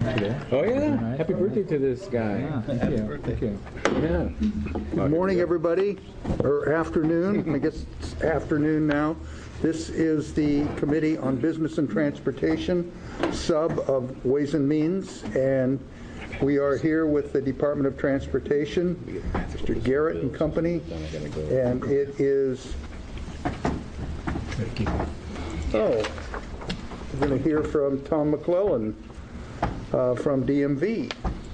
today. Oh yeah! Nice. Happy birthday to this guy. Yeah, thank you. Thank you. Yeah. Good morning, everybody, or afternoon. I guess it's afternoon now. This is the Committee on Business and Transportation, sub of Ways and Means, and we are here with the Department of Transportation, Mr. Garrett and Company, and it is, we're going to hear from Tom McClellan from DMV.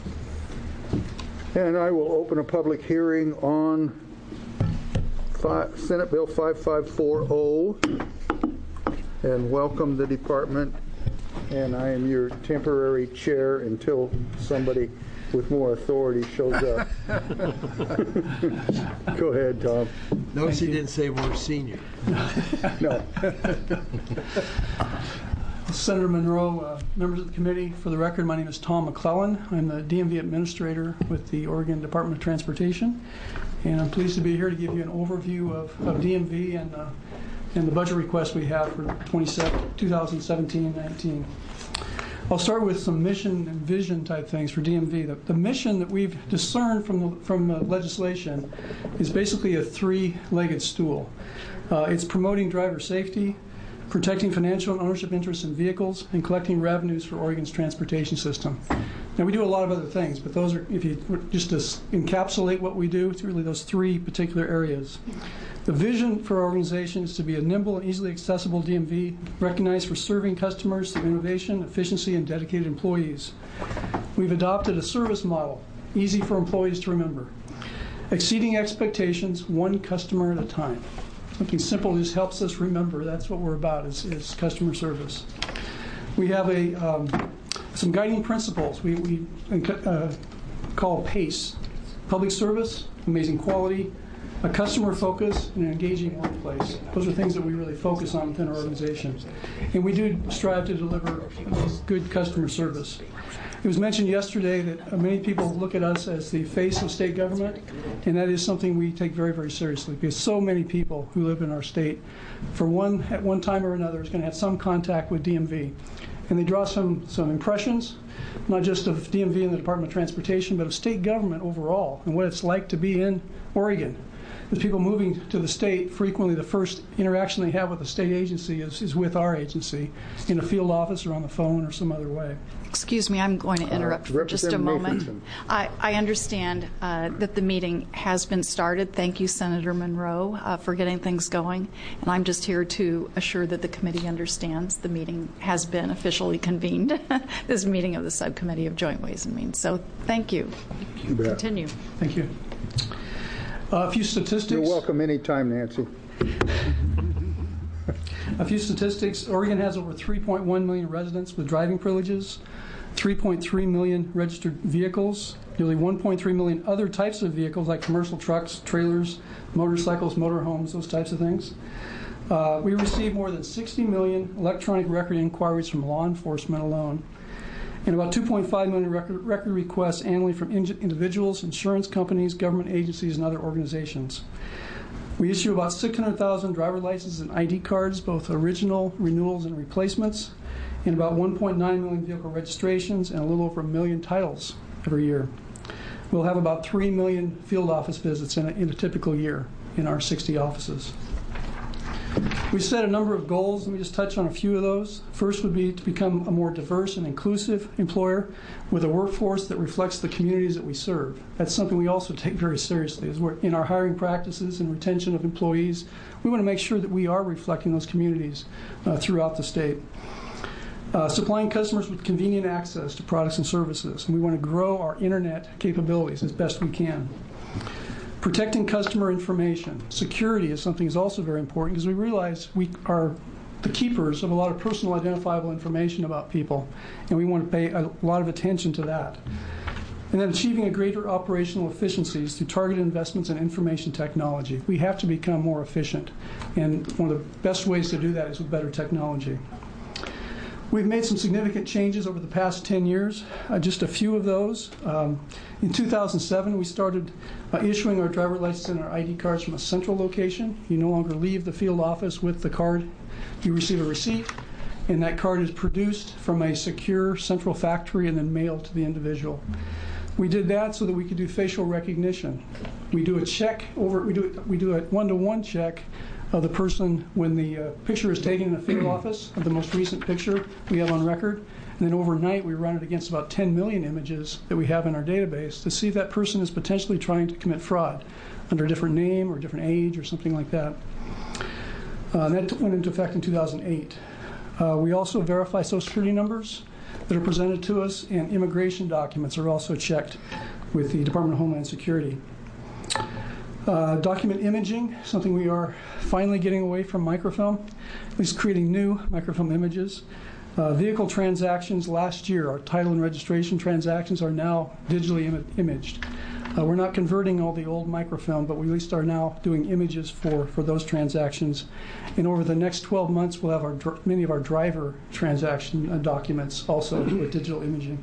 And I will open a public hearing on Senate Bill 5540 and welcome the department. And I am your temporary chair until somebody with more authority shows up. Go ahead, Tom. Notice he didn't say more senior. No. Senator Monroe, members of the committee, for the record, my name is Tom McClellan. I'm the DMV administrator with the Oregon Department of Transportation, and I'm pleased to be here to give you an overview of DMV and the budget request we have for 2017-19. I'll start with some mission and vision type things for DMV. The mission that we've discerned from the legislation is basically a three-legged stool. It's promoting driver safety, protecting financial and ownership interests in vehicles, and collecting revenues for Oregon's transportation system. Now, we do a lot of other things, but those are, if you just to encapsulate what we do, it's really those three particular areas. The vision for our organization is to be a nimble and easily accessible DMV, recognized for serving customers through innovation, efficiency, and dedicated employees. We've adopted a service model, easy for employees to remember. Exceeding expectations, one customer at a time. Something simple just helps us remember. That's what we're about, is customer service. We have some guiding principles we call PACE: public service, amazing quality, a customer focus, and an engaging workplace. Those are things that we really focus on within our organization. And we do strive to deliver good customer service. It was mentioned yesterday that many people look at us as the face of state government, and that is something we take very, very seriously, because so many people who live in our state, at one time or another, is going to have some contact with DMV. And they draw some impressions, not just of DMV and the Department of Transportation, but of state government overall, and what it's like to be in Oregon. As people moving to the state, frequently the first interaction they have with a state agency is with our agency, in a field office or on the phone or some other way. Excuse me, I'm going to interrupt for just a moment. I understand that the meeting has been started. Thank you, Senator Monroe, for getting things going. And I'm just here to assure that the committee understands the meeting has been officially convened, this meeting of the Subcommittee of Joint Ways and Means. So thank you. You bet. Continue. Thank you. A few statistics. You're welcome anytime, Nancy. A few statistics. Oregon has over 3.1 million residents with driving privileges, 3.3 million registered vehicles, nearly 1.3 million other types of vehicles like commercial trucks, trailers, motorcycles, motorhomes, those types of things. We receive more than 60 million electronic record inquiries from law enforcement alone, and about 2.5 million record requests annually from individuals, insurance companies, government agencies, and other organizations. We issue about 600,000 driver licenses and ID cards, both original, renewals, and replacements, and about 1.9 million vehicle registrations and a little over 1 million titles every year. We'll have about 3 million field office visits in a typical year in our 60 offices. We set a number of goals. Let me just touch on a few of those. First would be to become a more diverse and inclusive employer with a workforce that reflects the communities that we serve. That's something we also take very seriously. As we're in our hiring practices and retention of employees, we want to make sure that we are reflecting those communities throughout the state. Supplying customers with convenient access to products and services, and we want to grow our internet capabilities as best we can. Protecting customer information. Security is something that's also very important, because we realize we are the keepers of a lot of personal identifiable information about people, and we want to pay a lot of attention to that. And then achieving a greater operational efficiencies through targeted investments in information technology. We have to become more efficient, and one of the best ways to do that is with better technology. We've made some significant changes over the past 10 years, just a few of those. In 2007, we started issuing our driver license and our ID cards from a central location. You no longer leave the field office with the card. You receive a receipt, and that card is produced from a secure central factory and then mailed to the individual. We did that so that we could do facial recognition. We do a check over. We do a one-to-one check of the person when the picture is taken in the field office of the most recent picture we have on record, and then overnight we run it against about 10 million images that we have in our database to see if that person is potentially trying to commit fraud under a different name or different age or something like that. That went into effect in 2008. We also verify Social Security numbers that are presented to us, and immigration documents are also checked with the Department of Homeland Security. Document imaging, something we are finally getting away from microfilm, at least creating new microfilm images. Vehicle transactions last year, our title and registration transactions are now digitally imaged. We're not converting all the old microfilm, but we at least are now doing images for those transactions. And over the next 12 months, we'll have many of our driver transaction documents also with digital imaging.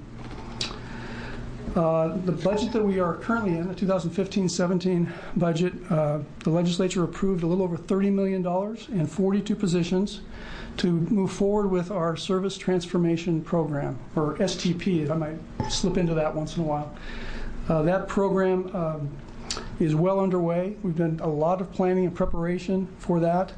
The budget that we are currently in, the 2015-17 budget, the legislature approved a little over $30 million and 42 positions to move forward with our Service Transformation Program, or STP, if I might slip into that once in a while. That program is well underway. We've done a lot of planning and preparation for that.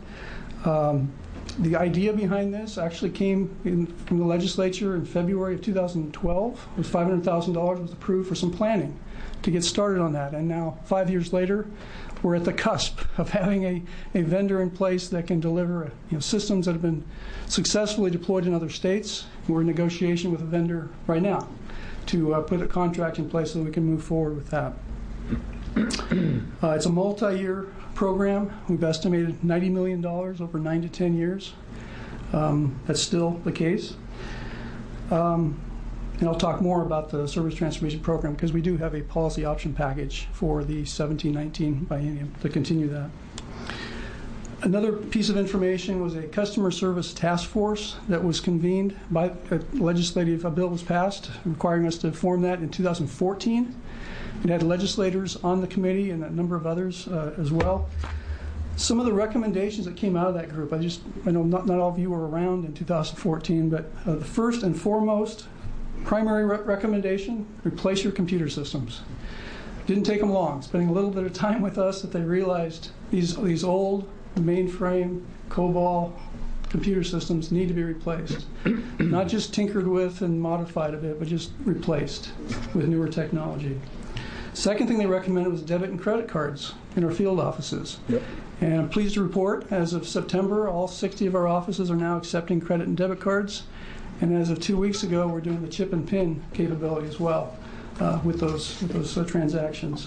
The idea behind this actually came from the legislature in February of 2012. It was $500,000 was approved for some planning to get started on that. And now, 5 years later, we're at the cusp of having a vendor in place that can deliver systems that have been successfully deployed in other states. We're in negotiation with a vendor right now to put a contract in place so that we can move forward with that. It's a multi-year program. We've estimated $90 million over 9 to 10 years. That's still the case. And I'll talk more about the Service Transformation Program because we do have a policy option package for the 17-19 biennium to continue that. Another piece of information was a customer service task force that was convened by a legislative bill was passed requiring us to form that in 2014. It had legislators on the committee and a number of others as well. Some of the recommendations that came out of that group, I know not all of you were around in 2014, but the first and foremost primary recommendation, replace your computer systems. Didn't take them long, spending a little bit of time with us that they realized these old mainframe, COBOL computer systems need to be replaced. Not just tinkered with and modified a bit, but just replaced with newer technology. Second thing they recommended was debit and credit cards in our field offices. Yep. And I'm pleased to report, as of September, all 60 of our offices are now accepting credit and debit cards. And as of 2 weeks ago, we're doing the chip and pin capability as well with those transactions.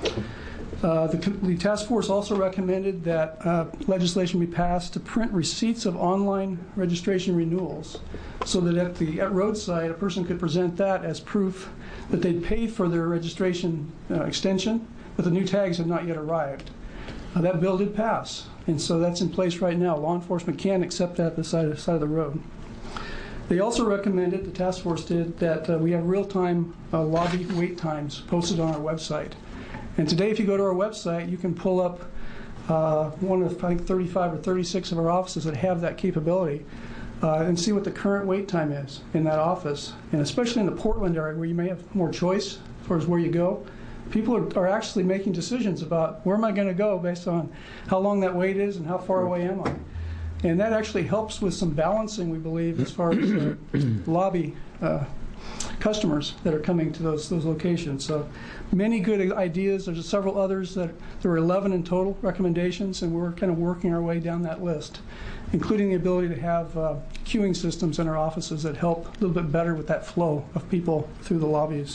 The task force also recommended that legislation be passed to print receipts of online registration renewals so that at roadside a person could present that as proof that they'd paid for their registration extension, but the new tags had not yet arrived. That bill did pass, and so that's in place right now. Law enforcement can accept that at the side of the road. They also recommended, the task force did, that we have real-time lobby wait times posted on our website. And today, if you go to our website, you can pull up one of, I think, 35 or 36 of our offices that have that capability and see what the current wait time is in that office. And especially in the Portland area where you may have more choice as far as where you go, people are actually making decisions about where am I going to go based on how long that wait is and how far away am I. And that actually helps with some balancing, we believe, as far as lobby customers that are coming to those locations. So many good ideas. There's several others there were 11 in total recommendations, and we're kind of working our way down that list, including the ability to have queuing systems in our offices that help a little bit better with that flow of people through the lobbies.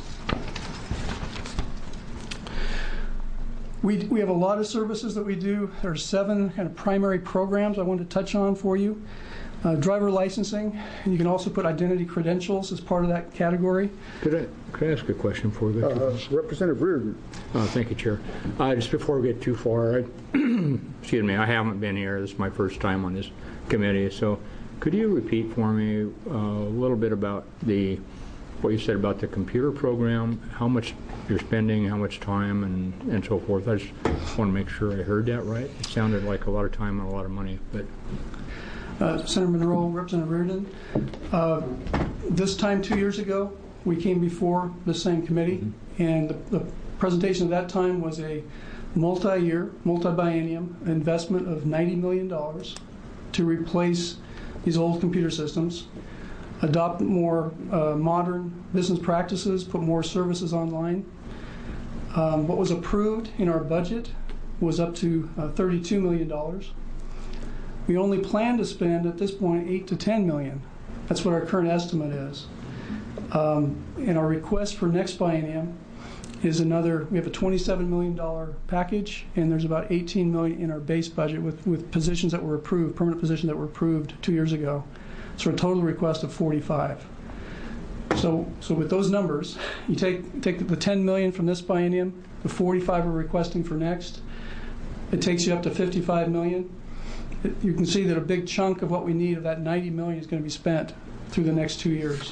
We have a lot of services that we do. There are 7 kind of primary programs I want to touch on for you. Driver licensing, and you can also put identity credentials as part of that category. Could I ask a question for you? Representative Reardon. Thank you, Chair. Just before we get too far, excuse me, I haven't been here. This is my first time on this committee. So could you repeat for me a little bit about what you said about the computer program, how much you're spending, how much time, and so forth? I just want to make sure I heard that right. It sounded like a lot of time and a lot of money, but... Senator Monroe, Representative Reardon. This time 2 years ago, we came before the same committee, and the presentation at that time was a multi-year, multi-biennium investment of $90 million to replace these old computer systems, adopt more modern business practices, put more services online. What was approved in our budget was up to $32 million. We only plan to spend at this point $8 to $10 million. That's what our current estimate is. And our request for next biennium is we have a $27 million package, and there's about $18 million in our base budget with positions that were approved, permanent positions that were approved 2 years ago. So a total request of 45. So with those numbers, you take the 10 million from this biennium, the 45 we're requesting for next, it takes you up to 55 million. You can see that a big chunk of what we need of that 90 million is going to be spent through the next 2 years.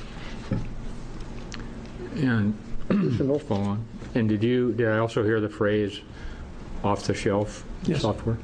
And follow on. And did I also hear the phrase off-the-shelf software?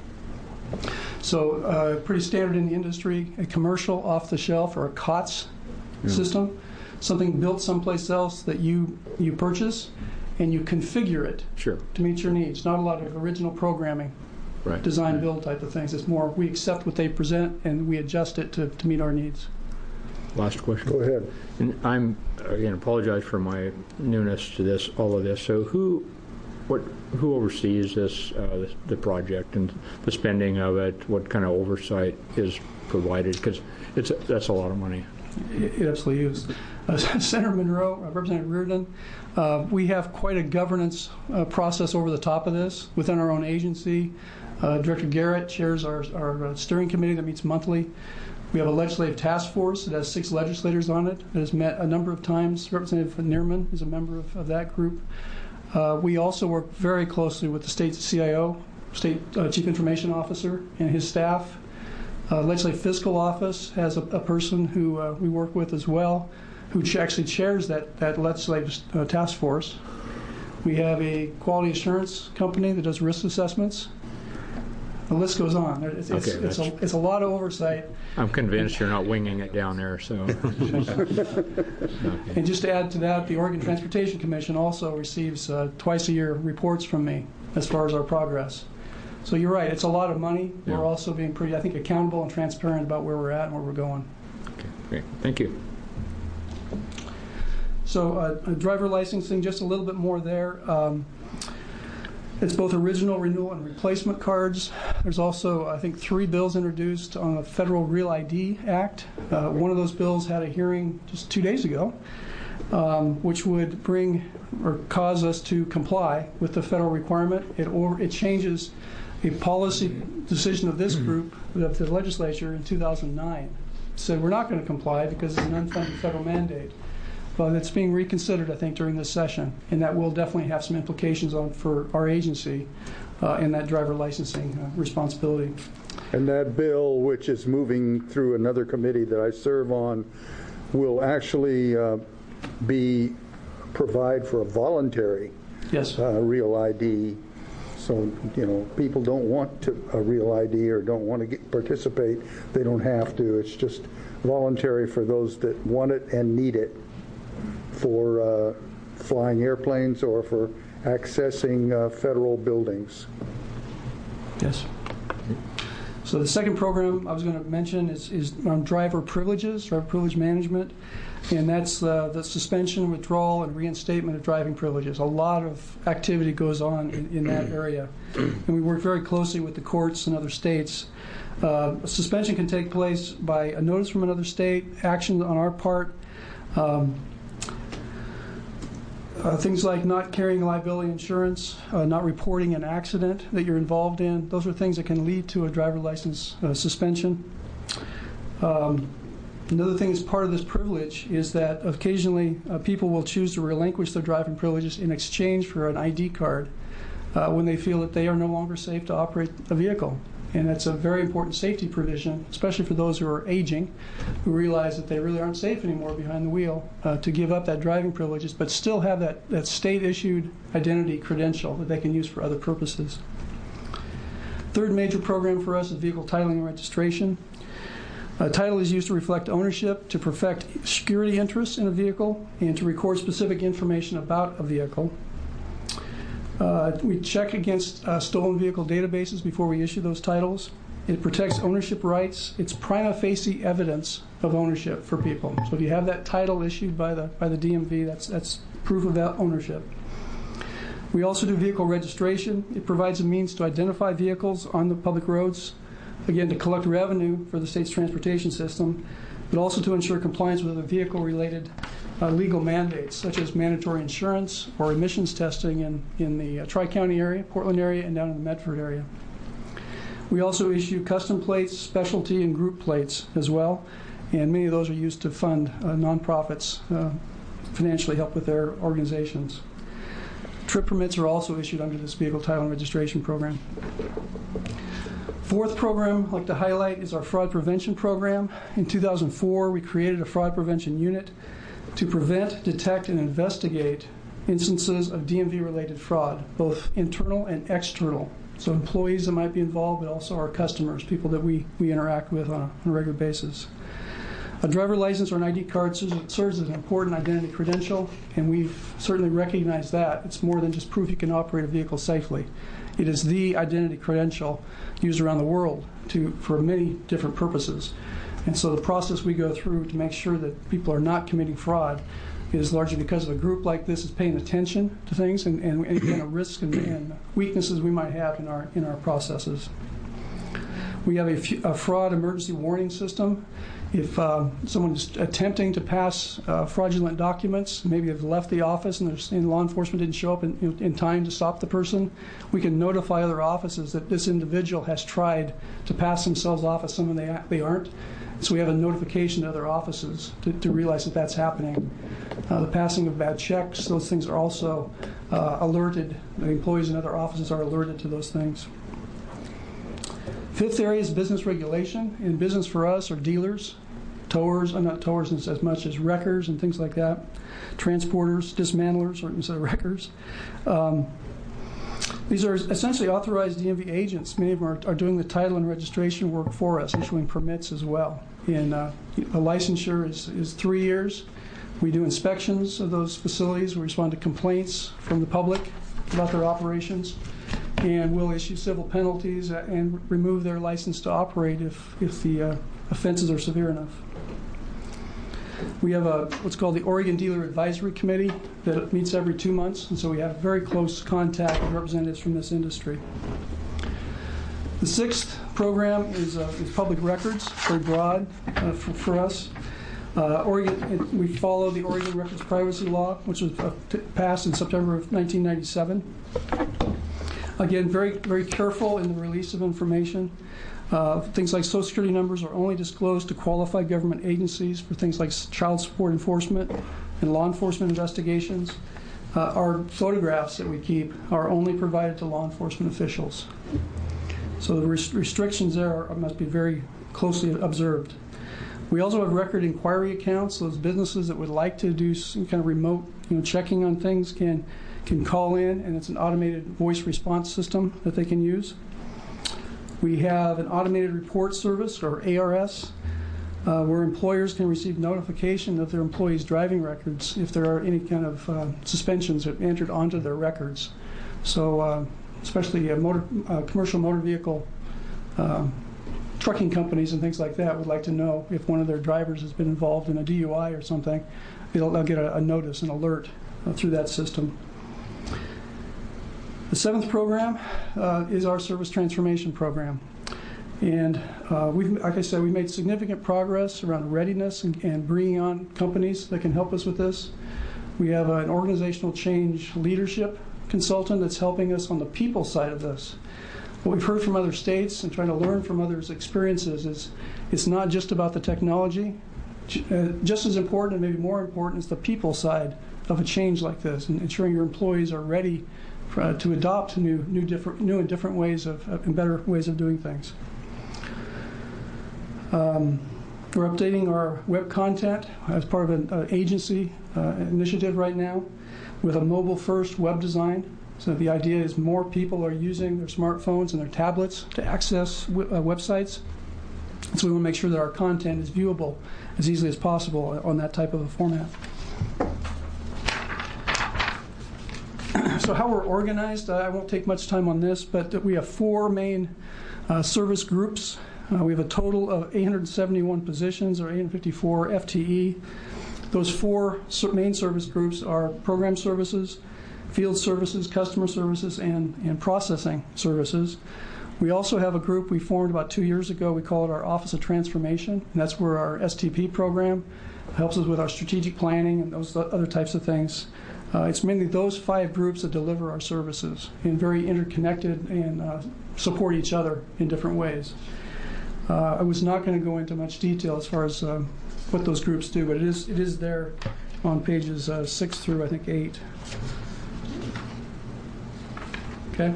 So pretty standard in the industry, a commercial off-the-shelf or a COTS system, something built someplace else that you purchase and you configure it to meet your needs. Not a lot of original programming, design build type of things. It's more we accept what they present and we adjust it to meet our needs. Last question. Go ahead. And I'm, again, apologize for my newness to all of this. So who oversees this, the project and the spending of it? What kind of oversight is provided? Because that's a lot of money. It absolutely is. Senator Monroe, Representative Reardon, we have quite a governance process over the top of this within our own agency. Director Garrett chairs our steering committee that meets monthly. We have a legislative task force that has 6 legislators on it that has met a number of times. Representative Neerman is a member of that group. We also work very closely with the state CIO, State Chief Information Officer, and his staff. Legislative Fiscal Office has a person who we work with as well, who actually chairs that legislative task force. We have a quality assurance company that does risk assessments. The list goes on. It's a lot of oversight. I'm convinced you're not winging it down there. So, And just to add to that, the Oregon Transportation Commission also receives twice a year reports from me as far as our progress. So you're right. It's a lot of money. Yeah. We're also being pretty, I think, accountable and transparent about where we're at and where we're going. Okay, great. Thank you. So driver licensing, just a little bit more there. It's both original, renewal, and replacement cards. There's also, I think, 3 bills introduced on the Federal Real ID Act. One of those bills had a hearing just 2 days ago, which would bring or cause us to comply with the federal requirement. It changes a policy decision of this group, of the legislature, in 2009. Said we're not going to comply because it's an unfunded federal mandate. But it's being reconsidered, I think, during this session, and that will definitely have some implications for our agency in that driver licensing responsibility. And that bill, which is moving through another committee that I serve on, will actually provide for a voluntary real ID. So, people don't want a real ID or don't want to participate. They don't have to. It's just voluntary for those that want it and need it for flying airplanes or for accessing federal buildings. Yes. So the second program I was going to mention is on driver privileges, driver privilege management, and that's the suspension, withdrawal, and reinstatement of driving privileges. A lot of activity goes on in that area, and we work very closely with the courts and other states. Suspension can take place by a notice from another state, action on our part. Things like not carrying liability insurance, not reporting an accident that you're involved in, those are things that can lead to a driver license suspension. Another thing that's part of this privilege is that occasionally people will choose to relinquish their driving privileges in exchange for an ID card when they feel that they are no longer safe to operate a vehicle. And that's a very important safety provision, especially for those who are aging, who realize that they really aren't safe anymore behind the wheel, to give up that driving privileges, but still have that state-issued identity credential that they can use for other purposes. Third major program for us is vehicle titling and registration. Title is used to reflect ownership, to perfect security interests in a vehicle, and to record specific information about a vehicle. We check against stolen vehicle databases before we issue those titles. It protects ownership rights. It's prima facie evidence of ownership for people. So if you have that title issued by the DMV, that's proof of that ownership. We also do vehicle registration. It provides a means to identify vehicles on the public roads, again, to collect revenue for the state's transportation system, but also to ensure compliance with the vehicle-related legal mandates, such as mandatory insurance or emissions testing in the Tri-County area, Portland area, and down in the Medford area. We also issue custom plates, specialty, and group plates as well, and many of those are used to fund nonprofits, financially help with their organizations. Trip permits are also issued under this vehicle title and registration program. Fourth program I'd like to highlight is our fraud prevention program. In 2004, we created a fraud prevention unit to prevent, detect, and investigate instances of DMV-related fraud, both internal and external. So employees that might be involved, but also our customers, people that we interact with on a regular basis. A driver license or an ID card serves as an important identity credential, and we've certainly recognized that. It's more than just proof you can operate a vehicle safely. It is the identity credential used around the world for many different purposes. And so the process we go through to make sure that people are not committing fraud is largely because of a group like this is paying attention to things and any kind of risks and weaknesses we might have in our processes. We have a fraud emergency warning system. If someone is attempting to pass fraudulent documents, maybe they've left the office and law enforcement didn't show up in time to stop the person, we can notify other offices that this individual has tried to pass themselves off as someone they aren't. So we have a notification to other offices to realize that that's happening. The passing of bad checks, those things are also alerted. The employees in other offices are alerted to those things. Fifth area is business regulation. In business for us are dealers, towers, not towers as much as wreckers and things like that, transporters, dismantlers instead of wreckers. These are essentially authorized DMV agents. Many of them are doing the title and registration work for us, issuing permits as well. And a licensure is 3 years. We do inspections of those facilities. We respond to complaints from the public about their operations. And we'll issue civil penalties and remove their license to operate if the offenses are severe enough. We have what's called the Oregon Dealer Advisory Committee that meets every 2 months, and so we have very close contact with representatives from this industry. The sixth program is public records, very broad for us. We follow the Oregon Records Privacy Law, which was passed in September of 1997. Again, very, very careful in the release of information. Things like Social Security numbers are only disclosed to qualified government agencies for things like child support enforcement and law enforcement investigations. Our photographs that we keep are only provided to law enforcement officials. So the restrictions there must be very closely observed. We also have record inquiry accounts. Those businesses that would like to do some kind of remote checking on things can call in, and it's an automated voice response system that they can use. We have an automated report service, or ARS, where employers can receive notification of their employees' driving records if there are any kind of suspensions entered onto their records. So especially commercial motor vehicle trucking companies and things like that would like to know if one of their drivers has been involved in a DUI or something. They'll get a notice, an alert through that system. The seventh program is our service transformation program. And like I said, we've made significant progress around readiness and bringing on companies that can help us with this. We have an organizational change leadership consultant that's helping us on the people side of this. What we've heard from other states and trying to learn from others' experiences is it's not just about the technology. Just as important and maybe more important is the people side of a change like this, and ensuring your employees are ready to adopt new and different ways and better ways of doing things. We're updating our web content as part of an agency initiative right now with a mobile-first web design. So the idea is more people are using their smartphones and their tablets to access websites. So we want to make sure that our content is viewable as easily as possible on that type of a format. So how we're organized, I won't take much time on this, but we have 4 main service groups. We have a total of 871 positions, or 854 FTE. Those 4 main service groups are program services, field services, customer services, and processing services. We also have a group we formed about 2 years ago. We call it our Office of Transformation, and that's where our STP program helps us with our strategic planning and those other types of things. It's mainly those 5 groups that deliver our services and very interconnected and support each other in different ways. I was not going to go into much detail as far as what those groups do, but it is there on pages 6 through, I think, 8. Okay.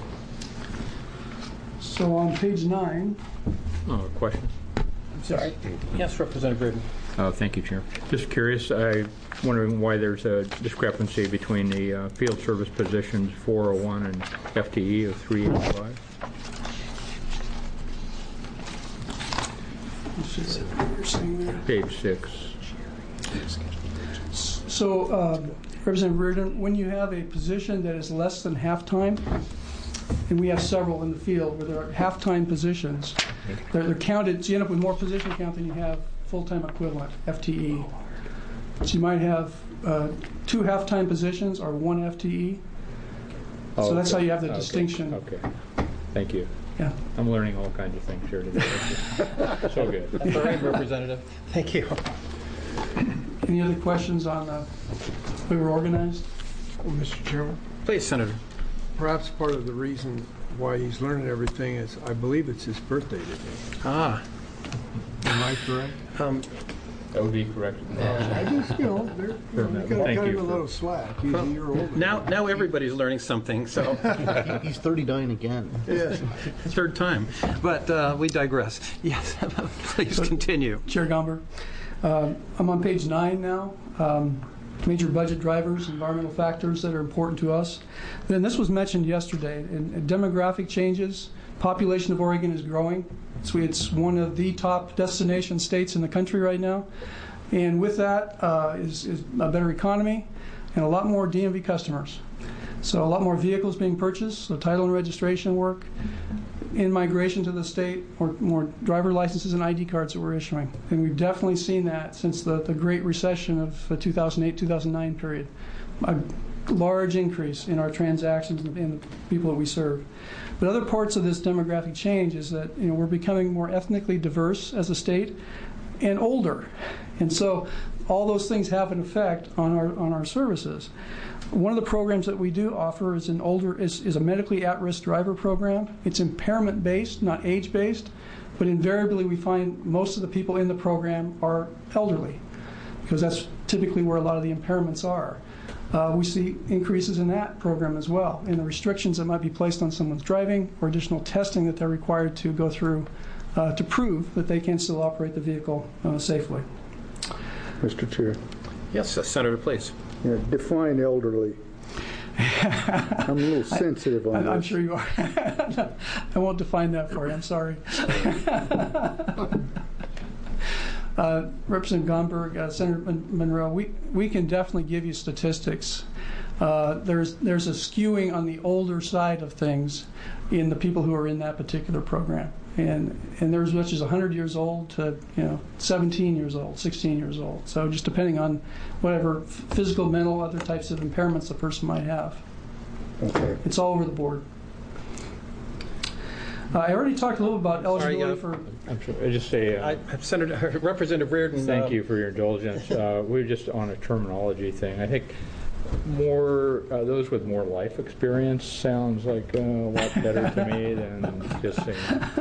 So on page 9. Question? Sorry. Yes, Representative Reardon. Thank you, Chair. Just curious, I'm wondering why there's a discrepancy between the field service positions 401 and FTE of 385. Page 6. So, Representative Reardon, when you have a position that is less than half-time, and we have several in the field where there are half-time positions, they're counted, so you end up with more position count than you have full-time equivalent, FTE. So you might have 2 half-time positions or 1 FTE. So that's how you have the distinction. Okay. Thank you. Yeah. I'm learning all kinds of things here today. So good. That's all right, Representative. Thank you. Any other questions on the way we're organized? Well, Mr. Chairman, Please, Senator. perhaps part of the reason why he's learning everything is, I believe it's his birthday today. Ah. Am I correct? That would be correct. I just, you know, you got to Thank cut him you a for- little slack. He's a year older. Now everybody's learning something, so He's 39 again. Yes. third time. But we digress. Yes, please continue. Chair Gomber, I'm on page 9 now. Major budget drivers, environmental factors that are important to us. Then this was mentioned yesterday. In demographic changes, population of Oregon is growing. So it's one of the top destination states in the country right now. And with that is a better economy and a lot more DMV customers. So a lot more vehicles being purchased, so title and registration work, in migration to the state, or more driver licenses and ID cards that we're issuing. And we've definitely seen that since the Great Recession of the 2008-2009 period. A large increase in our transactions and the people that we serve. But other parts of this demographic change is that we're becoming more ethnically diverse as a state and older. And so all those things have an effect on our services. One of the programs that we do offer is a medically at-risk driver program. It's impairment-based, not age-based, but invariably we find most of the people in the program are elderly, because that's typically where a lot of the impairments are. We see increases in that program as well, in the restrictions that might be placed on someone's driving, or additional testing that they're required to go through to prove that they can still operate the vehicle safely. Mr. Chair. Yes, Senator, please. Yeah, define elderly. I'm a little sensitive on I'm this. sure you are. I won't define that for you. I'm sorry. Representative Gomberg, Senator Monroe, we can definitely give you statistics. There's a skewing on the older side of things in the people who are in that particular program. And they're as much as 100 years old to 17 years old, 16 years old. So just depending on whatever physical, mental, other types of impairments the person might have. Okay. It's all over the board. I already talked a little about eligibility for... I'm sure. I just say Senator Representative Reardon. thank you for your indulgence. We're just on a terminology thing. I think more those with more life experience sounds like a lot better to me than just saying.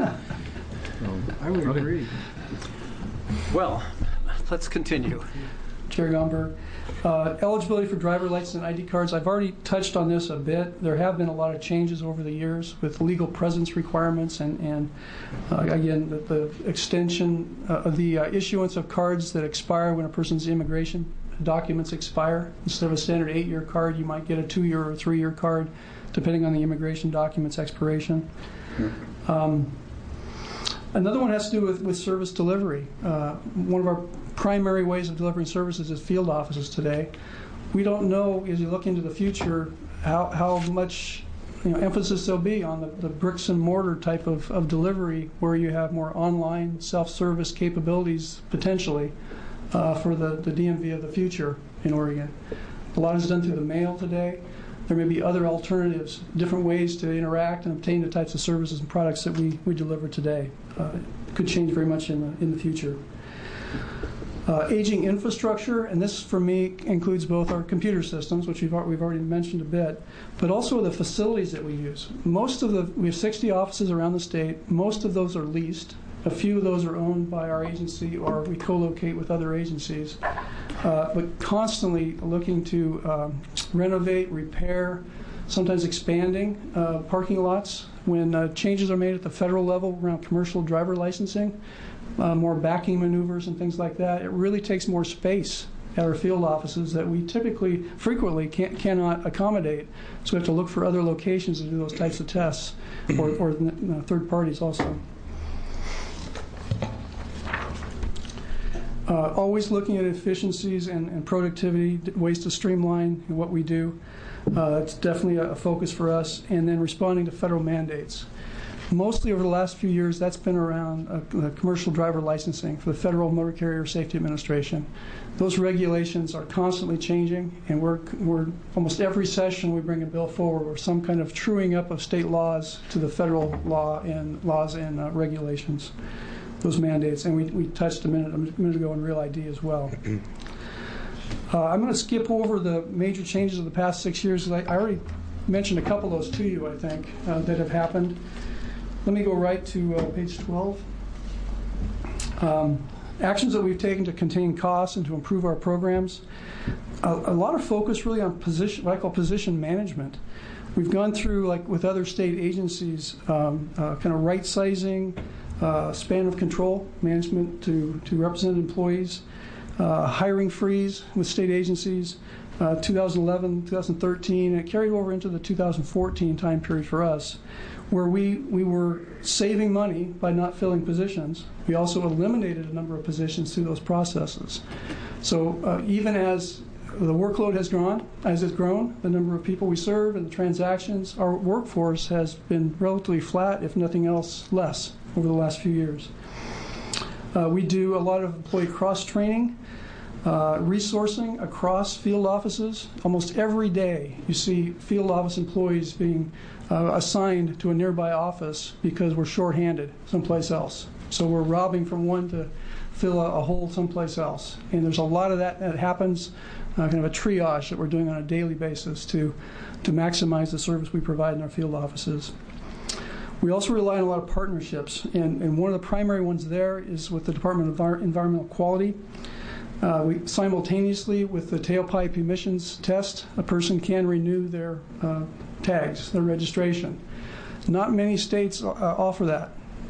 I would agree. Well, let's continue. Chair Gomberg. Eligibility for driver license and ID cards. I've already touched on this a bit. There have been a lot of changes over the years with legal presence requirements and again, the extension of the issuance of cards that expire when a person's immigration documents expire. Instead of a standard 8-year card, you might get a 2-year or 3-year card, depending on the immigration documents expiration. Another one has to do with service delivery. One of our primary ways of delivering services is field offices today. We don't know, as you look into the future, how much emphasis there'll be on the bricks and mortar type of delivery, where you have more online self-service capabilities potentially for the DMV of the future in Oregon. A lot is done through the mail today. There may be other alternatives, different ways to interact and obtain the types of services and products that we deliver today. It could change very much in the future. Aging infrastructure, and this for me includes both our computer systems, which we've already mentioned a bit, but also the facilities that we use. We have 60 offices around the state. Most of those are leased. A few of those are owned by our agency, or we co-locate with other agencies. But constantly looking to renovate, repair, sometimes expanding parking lots. When changes are made at the federal level around commercial driver licensing, more backing maneuvers and things like that, it really takes more space at our field offices that we frequently cannot accommodate. So we have to look for other locations to do those types of tests, or third parties also. Always looking at efficiencies and productivity, ways to streamline what we do. It's definitely a focus for us. And then responding to federal mandates. Mostly over the last few years, that's been around commercial driver licensing for the Federal Motor Carrier Safety Administration. Those regulations are constantly changing, and we're almost every session we bring a bill forward or some kind of truing up of state laws to the federal laws and regulations, those mandates. And we touched a minute ago on Real ID as well. I'm going to skip over the major changes of the past 6 years. I already mentioned a couple of those to you, I think, that have happened. Let me go right to page 12. Actions that we've taken to contain costs and to improve our programs. A lot of focus really on what I call position management. We've gone through, like with other state agencies, kind of right sizing, span of control management to represent employees, hiring freeze with state agencies, 2011, 2013, and it carried over into the 2014 time period for us, where we were saving money by not filling positions. We also eliminated a number of positions through those processes. So even as the workload has grown, the number of people we serve and the transactions, our workforce has been relatively flat, if nothing else, less over the last few years. We do a lot of employee cross-training, resourcing across field offices. Almost every day you see field office employees being assigned to a nearby office because we're shorthanded someplace else. So we're robbing from one to fill a hole someplace else. And there's a lot of that happens, kind of a triage that we're doing on a daily basis to maximize the service we provide in our field offices. We also rely on a lot of partnerships, and one of the primary ones there is with the Department of Environmental Quality. We simultaneously, with the tailpipe emissions test, a person can renew their tags, their registration. Not many states offer that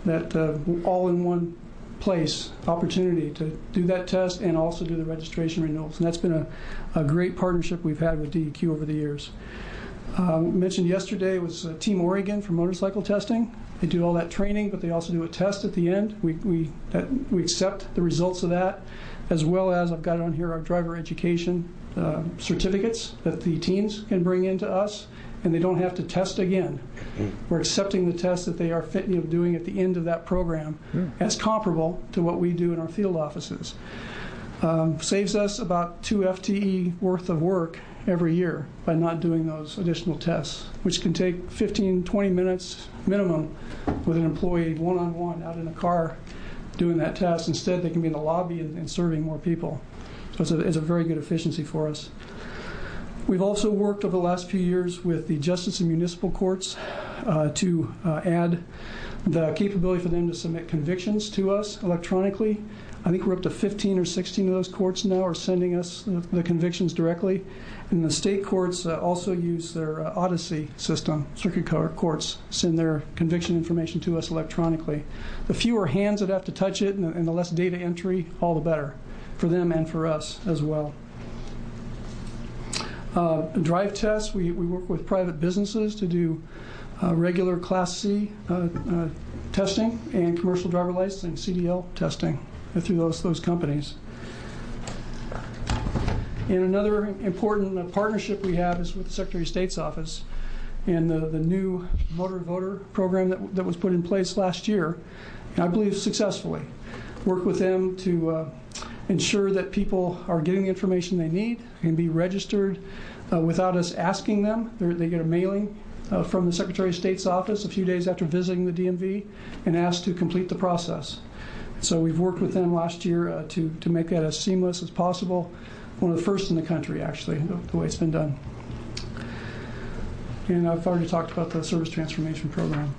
all-in-one place opportunity to do that test and also do the registration renewals. And that's been a great partnership we've had with DEQ over the years. Mentioned yesterday was Team Oregon for motorcycle testing. They do all that training, but they also do a test at the end. We accept the results of that, as well as, I've got it on here, our driver education certificates that the teens can bring into us, and they don't have to test again. We're accepting the test that they are doing at the end of that program as comparable to what we do in our field offices. Saves us about 2 FTE worth of work every year by not doing those additional tests, which can take 15, 20 minutes minimum with an employee one-on-one out in a car doing that test. Instead, they can be in the lobby and serving more people. So it's a very good efficiency for us. We've also worked over the last few years with the Justice and Municipal Courts to add the capability for them to submit convictions to us electronically. I think we're up to 15 or 16 of those courts now are sending us the convictions directly. And the state courts also use their Odyssey system. Circuit courts send their conviction information to us electronically. The fewer hands that have to touch it and the less data entry, all the better for them and for us as well. Drive tests, we work with private businesses to do regular Class C testing and commercial driver licensing, CDL testing, through those companies. And another important partnership we have is with the Secretary of State's office and the new motor voter program that was put in place last year, and I believe successfully. Work with them to ensure that people are getting the information they need, can be registered without us asking them. They get a mailing from the Secretary of State's office a few days after visiting the DMV and asked to complete the process. So we've worked with them last year to make that as seamless as possible. One of the first in the country, actually, the way it's been done. And I've already talked about the service transformation program.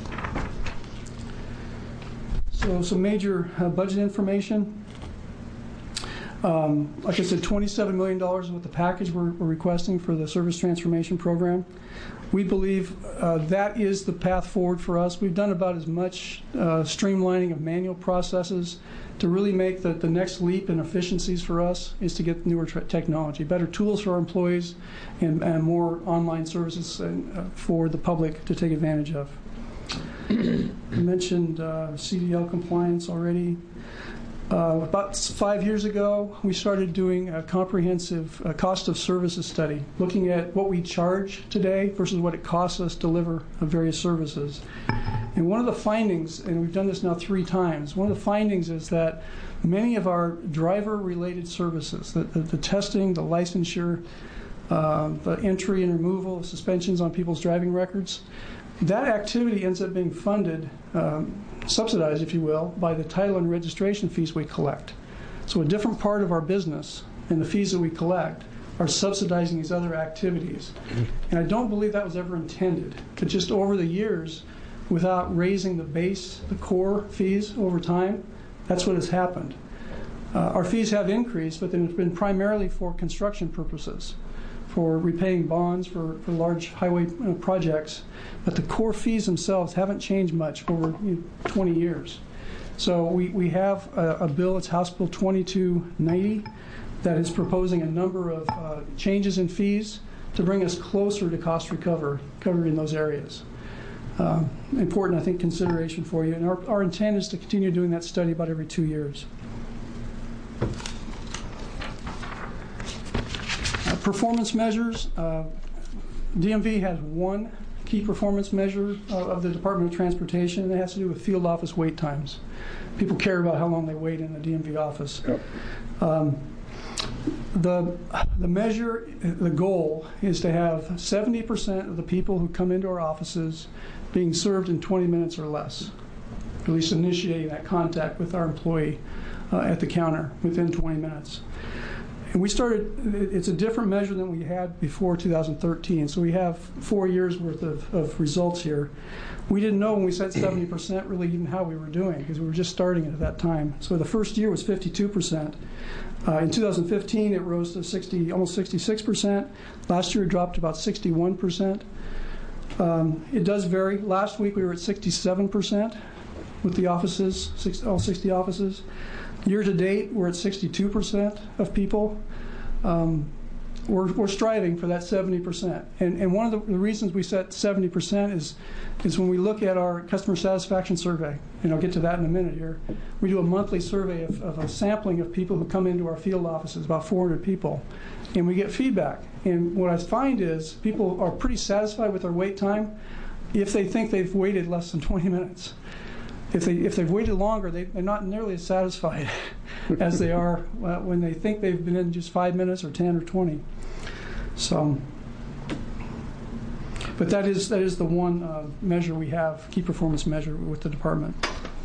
So some major budget information. Like I said, $27 million is what the package we're requesting for the service transformation program. We believe that is the path forward for us. We've done about as much streamlining of manual processes to really make the next leap in efficiencies for us is to get newer technology, better tools for our employees, and more online services for the public to take advantage of. I mentioned CDL compliance already. About 5 years ago, we started doing a comprehensive cost of services study, looking at what we charge today versus what it costs us to deliver various services. And one of the findings, and we've done this now 3 times, one of the findings is that many of our driver-related services, the testing, the licensure, the entry and removal of suspensions on people's driving records, that activity ends up being funded, subsidized, if you will, by the title and registration fees we collect. So a different part of our business and the fees that we collect are subsidizing these other activities. And I don't believe that was ever intended, but just over the years, without raising the base, the core fees over time, that's what has happened. Our fees have increased, but then it's been primarily for construction purposes, for repaying bonds for large highway projects, but the core fees themselves haven't changed much over 20 years. So we have a bill, it's House Bill 2290, that is proposing a number of changes in fees to bring us closer to cost recovery in those areas. Important, I think, consideration for you. And our intent is to continue doing that study about every 2 years. Performance measures. DMV has one key performance measure of the Department of Transportation, and it has to do with field office wait times. People care about how long they wait in the DMV office. Yep. The measure, the goal is to have 70% of the people who come into our offices being served in 20 minutes or less, at least initiating that contact with our employee at the counter within 20 minutes. And we started, it's a different measure than we had before 2013, so we have 4 years worth of results here. We didn't know when we said 70% really even how we were doing, because we were just starting it at that time. So the first year was 52%. In 2015, it rose to almost 66%. Last year, it dropped to about 61%. It does vary. Last week, we were at 67% with the offices, all 60 offices. Year to date, we're at 62% of people. We're striving for that 70%. And one of the reasons we set 70% is when we look at our customer satisfaction survey, and I'll get to that in a minute here. We do a monthly survey of a sampling of people who come into our field offices, about 400 people, and we get feedback. And what I find is people are pretty satisfied with their wait time if they think they've waited less than 20 minutes. If they've waited longer, they're not nearly as satisfied as they are when they think they've been in just 5 minutes or 10 or 20. So, but that is the one measure we have, key performance measure with the department.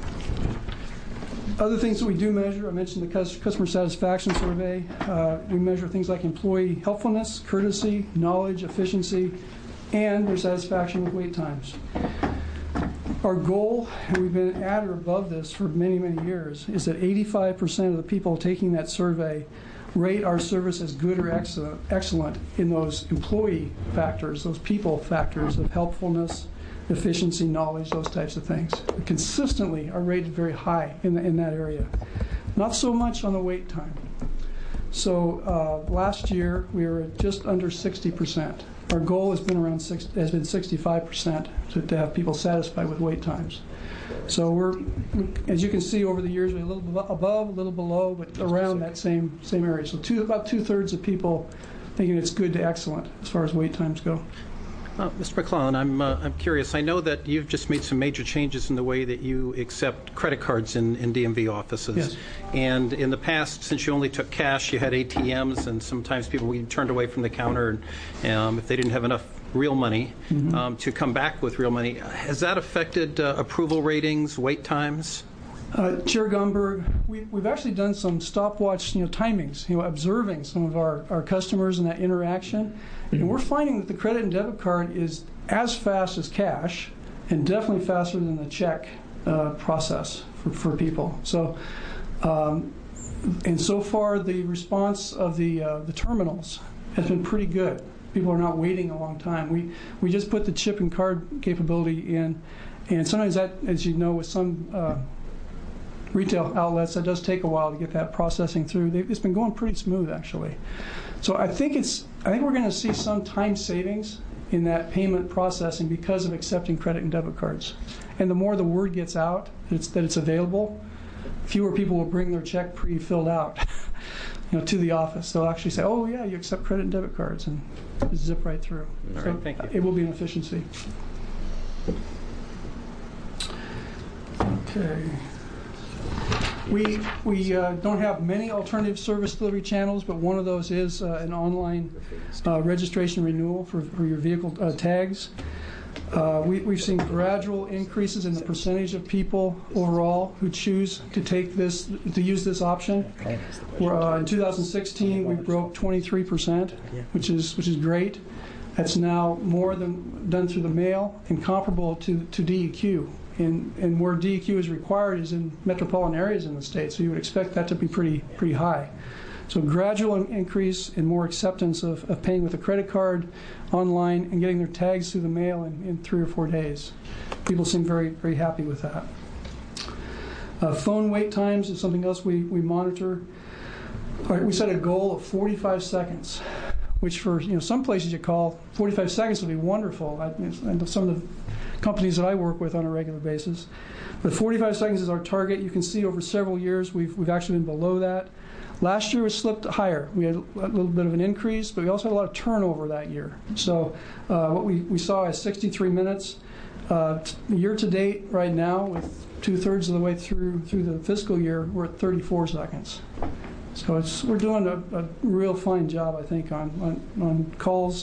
Other things that we do measure, I mentioned the customer satisfaction survey. We measure things like employee helpfulness, courtesy, knowledge, efficiency, and their satisfaction with wait times. Our goal, and we've been at or above this for many, many years, is that 85% of the people taking that survey rate our service as good or excellent in those employee factors, those people factors of helpfulness, efficiency, knowledge, those types of things. Consistently are rated very high in that area. Not so much on the wait time. So last year, we were at just under 60%. Our goal has been around 65% to have people satisfied with wait times. So we're, as you can see over the years, we're a little above, a little below, but around that same area. So about 2/3 of people thinking it's good to excellent as far as wait times go. Mr. McClellan, I'm curious. I know that you've just made some major changes in the way that you accept credit cards in DMV offices. Yes. And in the past, since you only took cash, you had ATMs, and sometimes people were turned away from the counter if they didn't have enough real money to come back with real money. Has that affected approval ratings, wait times? Chair Gumberg, we've actually done some stopwatch timings, observing some of our customers and that interaction. And we're finding that the credit and debit card is as fast as cash and definitely faster than the check process for people. So, and so far the response of the terminals has been pretty good. People are not waiting a long time. We just put the chip and card capability in, and sometimes that, as you know, with some retail outlets, that does take a while to get that processing through. It's been going pretty smooth, actually. So I think we're going to see some time savings in that payment processing because of accepting credit and debit cards. And the more the word gets out that it's available, fewer people will bring their check pre-filled out to the office. They'll actually say, "Oh yeah, you accept credit and debit cards," and zip right through. All so right, thank you. It will be an efficiency. Okay. We don't have many alternative service delivery channels, but one of those is an online registration renewal for your vehicle tags. We've seen gradual increases in the percentage of people overall who choose to use this option. In 2016, we broke 23%, which is great. That's now more than done through the mail and comparable to DEQ. And where DEQ is required is in metropolitan areas in the state, so you would expect that to be pretty high. So gradual increase in more acceptance of paying with a credit card online and getting their tags through the mail in 3 or 4 days. People seem very, very happy with that. Phone wait times is something else we monitor. All right, we set a goal of 45 seconds, which for some places you call 45 seconds would be wonderful. And some of the companies that I work with on a regular basis. But 45 seconds is our target. You can see over several years we've actually been below that. Last year we slipped higher. We had a little bit of an increase, but we also had a lot of turnover that year. So what we saw is 63 minutes. Year to date right now, with 2/3 of the way through the fiscal year, we're at 34 seconds. So we're doing a real fine job, I think, on calls.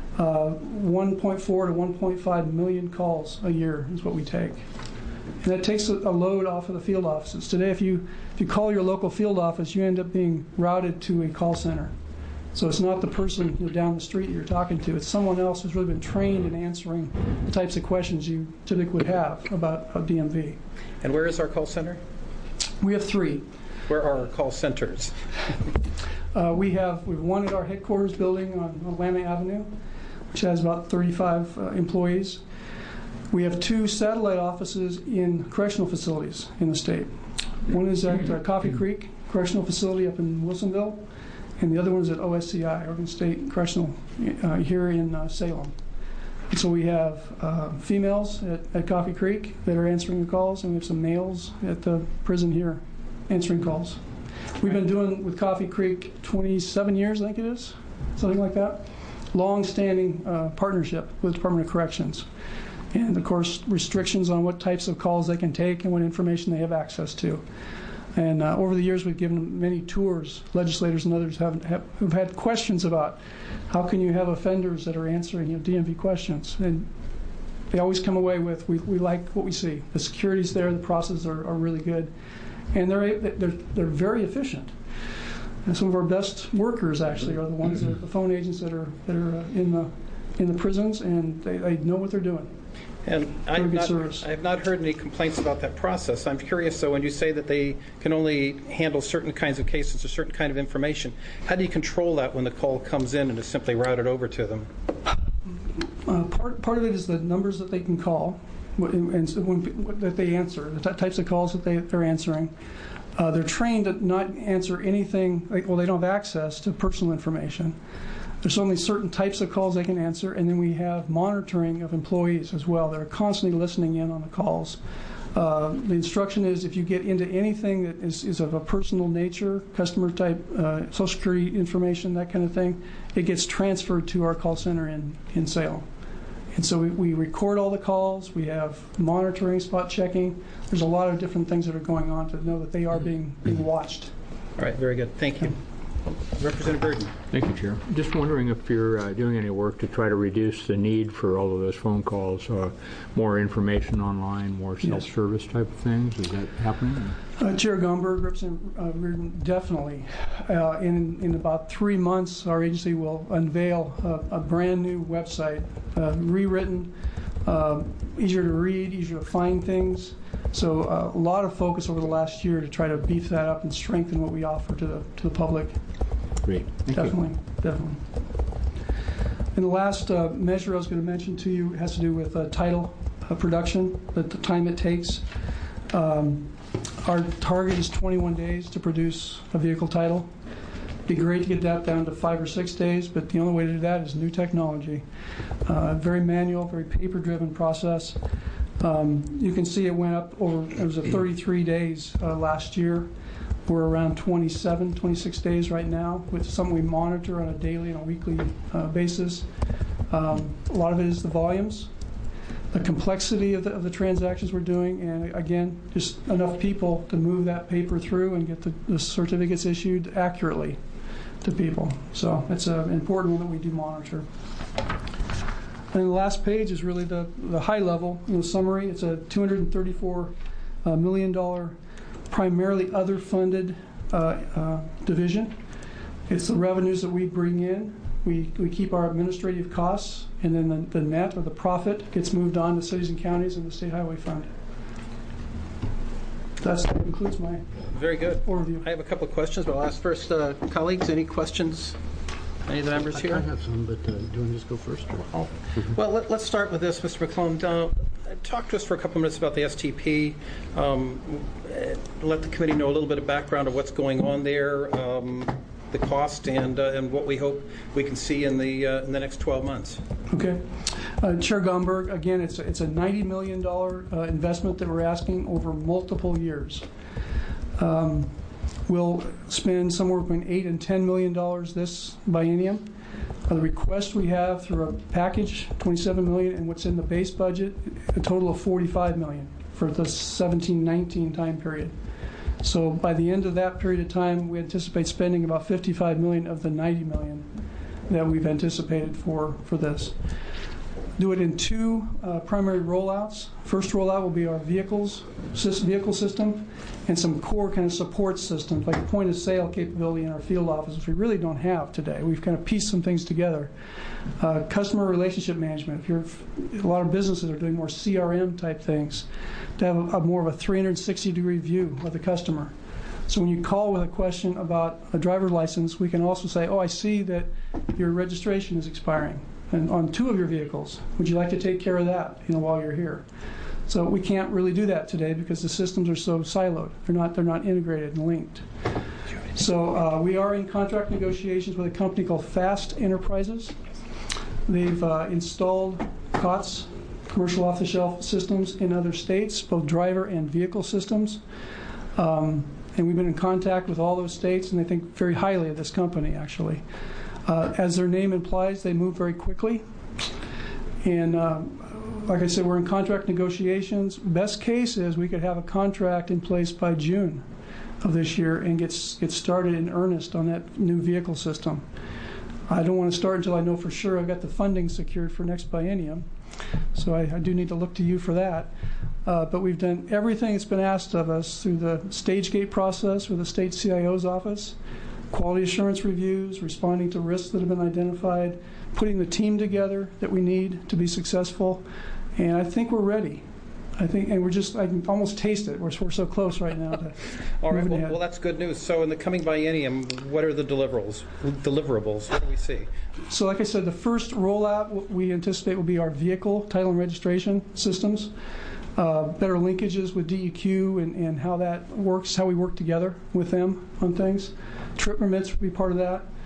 1.4 to 1.5 million calls a year is what we take. And that takes a load off of the field offices. Today, if you call your local field office, you end up being routed to a call center. So it's not the person down the street you're talking to. It's someone else who's really been trained in answering the types of questions you typically would have about DMV. And where is our call center? We have 3. Where are our call centers? We've one at our headquarters building on Atlanta Avenue, which has about 35 employees. We have 2 satellite offices in correctional facilities in the state. One is at Coffee Creek Correctional Facility up in Wilsonville, and the other one is at OSCI, Oregon State Correctional, here in Salem. And so we have females at Coffee Creek that are answering the calls, and we have some males at the prison here answering calls. We've been doing with Coffee Creek 27 years, I think it is, something like that. Long-standing partnership with the Department of Corrections. And, of course, restrictions on what types of calls they can take and what information they have access to. And over the years, we've given them many tours. Legislators and others who've had questions about how can you have offenders that are answering DMV questions. And they always come away with, we like what we see. The security's there, the processes are really good. And they're very efficient. And some of our best workers actually are the ones that are the phone agents that are in the prisons, and they know what they're doing. And I have not heard any complaints about that process. I'm curious, though, when you say that they can only handle certain kinds of cases or certain kind of information, how do you control that when the call comes in and is simply routed over to them? Part of it is the numbers that they can call and that they answer, the types of calls that they're answering. They're trained to not answer anything, they don't have access to personal information. There's only certain types of calls they can answer, and then we have monitoring of employees as well. They're constantly listening in on the calls. The instruction is if you get into anything that is of a personal nature, customer type, Social Security information, that kind of thing, it gets transferred to our call center in Salem. And so we record all the calls. We have monitoring, spot checking. There's a lot of different things that are going on to know that they are being watched. All right, very good. Thank you. Representative Burden. Thank you, Chair. Just wondering if you're doing any work to try to reduce the need for all of those phone calls, more information online, more self-service type of things. Is that happening? Chair Gomberg, Representative Reardon, definitely. In about 3 months, our agency will unveil a brand new website, rewritten, easier to read, easier to find things. So a lot of focus over the last year to try to beef that up and strengthen what we offer to the public. Great. Thank you. Definitely. And the last measure I was going to mention to you has to do with title production, the time it takes. Our target is 21 days to produce a vehicle title. It'd be great to get that down to 5 or 6 days, but the only way to do that is new technology. Very manual, very paper-driven process. You can see it went up over, it was 33 days last year. We're around 27, 26 days right now, which is something we monitor on a daily and a weekly basis. A lot of it is the volumes, the complexity of the transactions we're doing, and again, just enough people to move that paper through and get the certificates issued accurately to people. So it's an important one that we do monitor. And the last page is really the high level summary. It's a $234 million, primarily other funded division. It's the revenues that we bring in. We keep our administrative costs, and then the net or the profit gets moved on to cities and counties and the state highway fund. That concludes my very good overview. I have a couple of questions, but I'll ask first, colleagues, any questions? Any of the members here? I have some, but do you want to just go first? Or? Well, let's start with this, Mr. McClone. Talk to us for a couple minutes about the STP. Let the committee know a little bit of background of what's going on there, the cost, and what we hope we can see in the next 12 months. Okay. Chair Gomberg, again, it's a $90 million investment that we're asking over multiple years. We'll spend somewhere between $8 and $10 million this biennium. The request we have through a package, $27 million, and what's in the base budget, a total of $45 million for the 17-19 time period. So by the end of that period of time, we anticipate spending about $55 million of the $90 million that we've anticipated for this. Do it in 2 primary rollouts. First rollout will be our vehicle system and some core kind of support systems like point of sale capability in our field office, which we really don't have today. We've kind of pieced some things together. Customer relationship management. A lot of businesses are doing more CRM type things to have a more of a 360-degree view of the customer. So when you call with a question about a driver's license, we can also say, oh, I see that your registration is expiring and on 2 of your vehicles. Would you like to take care of that while you're here? So we can't really do that today because the systems are so siloed. They're not integrated and linked. So we are in contract negotiations with a company called Fast Enterprises. They've installed COTS, commercial off-the-shelf systems, in other states, both driver and vehicle systems. And we've been in contact with all those states, and they think very highly of this company, actually. As their name implies, they move very quickly. And like I said, we're in contract negotiations. Best case is we could have a contract in place by June of this year and get started in earnest on that new vehicle system. I don't want to start until I know for sure I've got the funding secured for next biennium. So I do need to look to you for that. But we've done everything that's been asked of us through the stage gate process with the state CIO's office, quality assurance reviews, responding to risks that have been identified, putting the team together that we need to be successful. And I think we're ready. I can almost taste it. We're so close right now. All right. Well, that's good news. So in the coming biennium, what are the deliverables? What do we see? So like I said, the first rollout we anticipate will be our vehicle title and registration systems, better linkages with DEQ and how that works, how we work together with them on things. Trip permits will be part of that.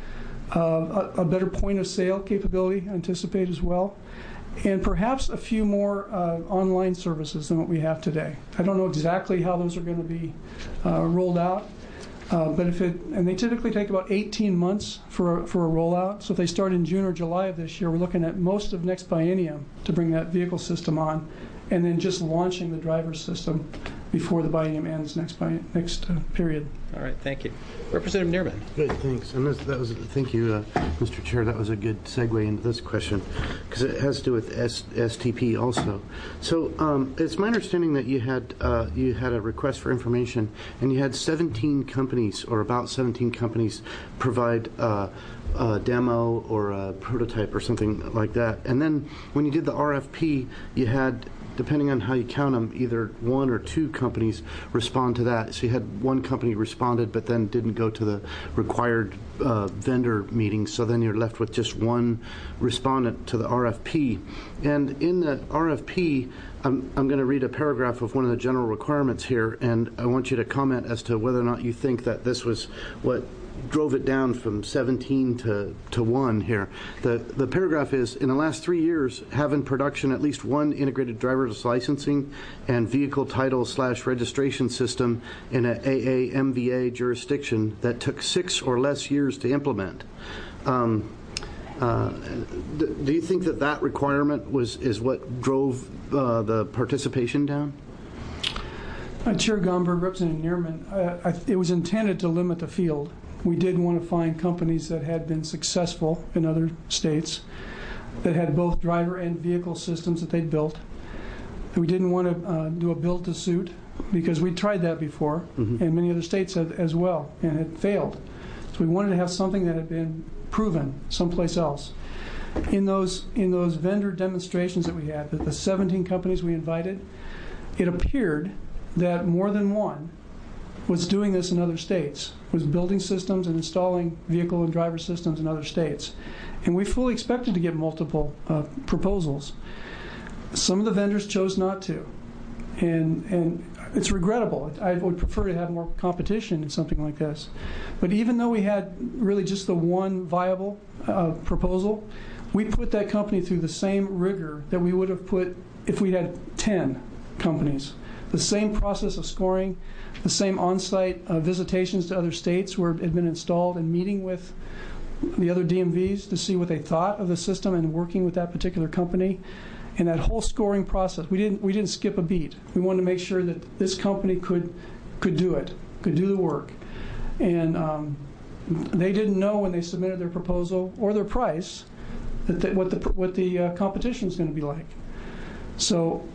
a better point of sale capability, I anticipate as well, and perhaps a few more online services than what we have today. I don't know exactly how those are going to be rolled out, but and they typically take about 18 months for a rollout. So if they start in June or July of this year, we're looking at most of next biennium to bring that vehicle system on, and then just launching the driver system before the biennium ends next period. All right, thank you. Representative Neerman. Good, thanks. And thank you, Mr. Chair. That was a good segue into this question because it has to do with STP also. So it's my understanding that you had a request for information, and you had 17 companies, or about 17 companies, provide a demo or a prototype or something like that. And then when you did the RFP, you had, depending on how you count them, either one or two companies respond to that. So you had one company responded but then didn't go to the required vendor meeting, so then you're left with just one respondent to the RFP. And in the RFP, I'm going to read a paragraph of one of the general requirements here, and I want you to comment as to whether or not you think that this was what drove it down from 17 to 1 here. The paragraph is, in the last 3 years, have in production at least one integrated driverless licensing and vehicle title/registration system in an AAMVA jurisdiction that took 6 or less years to implement. Do you think that requirement is what drove the participation down? Chair Gomberg, Representative Neerman, it was intended to limit the field. We did want to find companies that had been successful in other states, that had both driver and vehicle systems that they'd built. We didn't want to do a build to suit because we tried that before, and many other states had as well, and it failed. So we wanted to have something that had been proven someplace else. In those vendor demonstrations that we had, the 17 companies we invited, it appeared that more than one was doing this in other states, was building systems and installing vehicle and driver systems in other states. And we fully expected to get multiple proposals. Some of the vendors chose not to. And it's regrettable. I would prefer to have more competition in something like this. But even though we had really just the one viable proposal, we put that company through the same rigor that we would have put if we had 10 companies. The same process of scoring, the same on-site visitations to other states where it had been installed, and meeting with the other DMVs to see what they thought of the system and working with that particular company. And that whole scoring process, we didn't skip a beat. We wanted to make sure that this company could do it, could do the work. And they didn't know when they submitted their proposal or their price what the competition is going to be like. So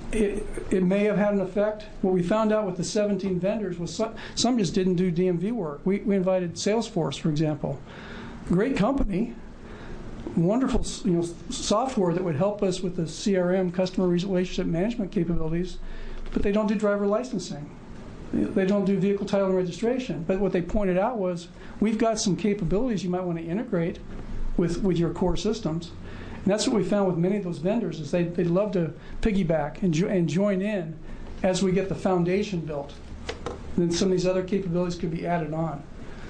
it may have had an effect. What we found out with the 17 vendors was some just didn't do DMV work. We invited Salesforce, for example. Great company, wonderful software that would help us with the CRM, customer relationship management capabilities, but they don't do driver licensing. They don't do vehicle title and registration. But what they pointed out was, we've got some capabilities you might want to integrate with your core systems. And that's what we found with many of those vendors, is they'd love to piggyback and join in as we get the foundation built. And then some of these other capabilities could be added on.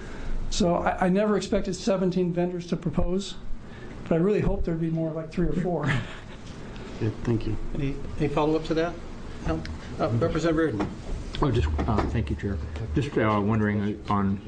So I never expected 17 vendors to propose, but I really hope there'd be more, like 3 or 4. Good, thank you. Any follow-up to that? No? Representative Reardon. Oh, just thank you, Chair. Just wondering on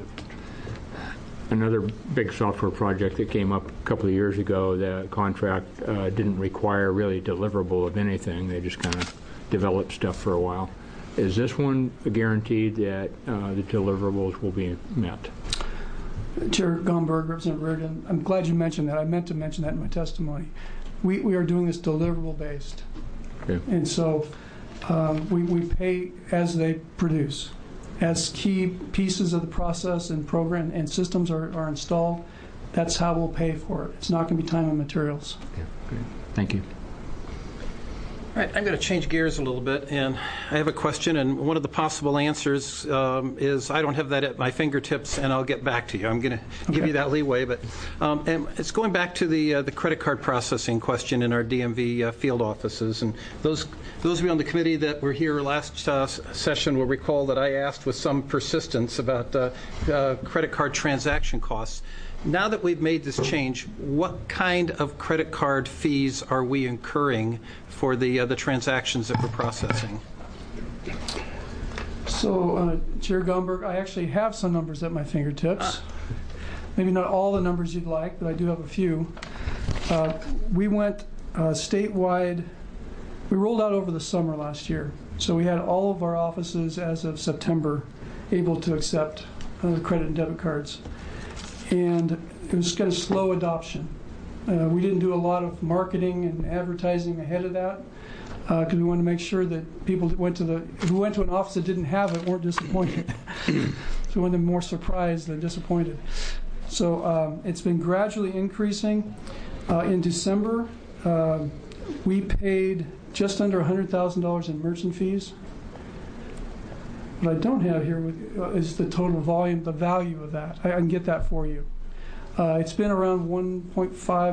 another big software project that came up a couple of years ago. The contract didn't require really deliverable of anything. They just kind of developed stuff for a while. Is this one guaranteed that the deliverables will be met? Chair Gomberg, Representative Reardon, I'm glad you mentioned that. I meant to mention that in my testimony. We are doing this deliverable-based. Okay. And so we pay as they produce. As key pieces of the process and program and systems are installed, that's how we'll pay for it. It's not going to be time and materials. Okay. Great. Thank you. All right, I'm going to change gears a little bit, and I have a question, and one of the possible answers is I don't have that at my fingertips, and I'll get back to you. I'm going to give you that leeway, but and it's going back to the credit card processing question in our DMV field offices. And those of you on the committee that were here last session will recall that I asked with some persistence about credit card transaction costs. Now that we've made this change, what kind of credit card fees are we incurring for the transactions that we're processing? So, Chair Gomberg, I actually have some numbers at my fingertips. Maybe not all the numbers you'd like, but I do have a few. We went statewide. We rolled out over the summer last year. So we had all of our offices as of September able to accept credit and debit cards. And it was kind of slow adoption. We didn't do a lot of marketing and advertising ahead of that because we wanted to make sure that people that who went to an office that didn't have it weren't disappointed. So we wanted them more surprised than disappointed. So it's been gradually increasing. In December, we paid just under $100,000 in merchant fees. What I don't have here is the total volume, the value of that. I can get that for you. It's been around 1.5,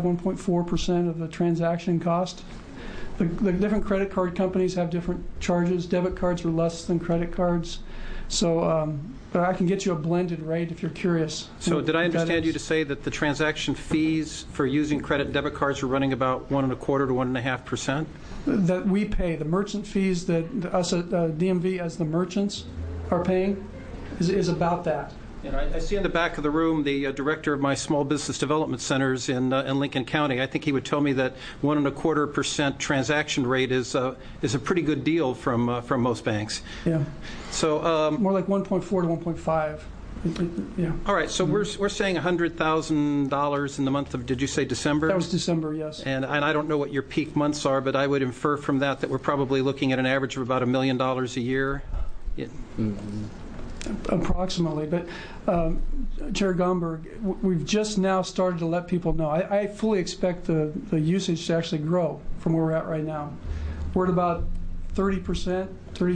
1.4% of the transaction cost. The different credit card companies have different charges. Debit cards are less than credit cards. So but I can get you a blended rate if you're curious. So did I understand you to say that the transaction fees for using credit and debit cards are running about 1.25% to 1.5%? That we pay, the merchant fees that us at DMV as the merchants are paying is about that. And I see in the back of the room the director of my small business development centers in Lincoln County. I think he would tell me that 1.25% transaction rate is a pretty good deal from most banks. Yeah. So more like 1.4 to 1.5. Yeah. All right. So we're saying $100,000 in the month of, did you say December? That was December, yes. And I don't know what your peak months are, but I would infer from that we're probably looking at an average of about $1 million a year. Yeah. Mm-hmm. Approximately, but Chair Gomberg, we've just now started to let people know. I fully expect the usage to actually grow from where we're at right now. We're at about 30%,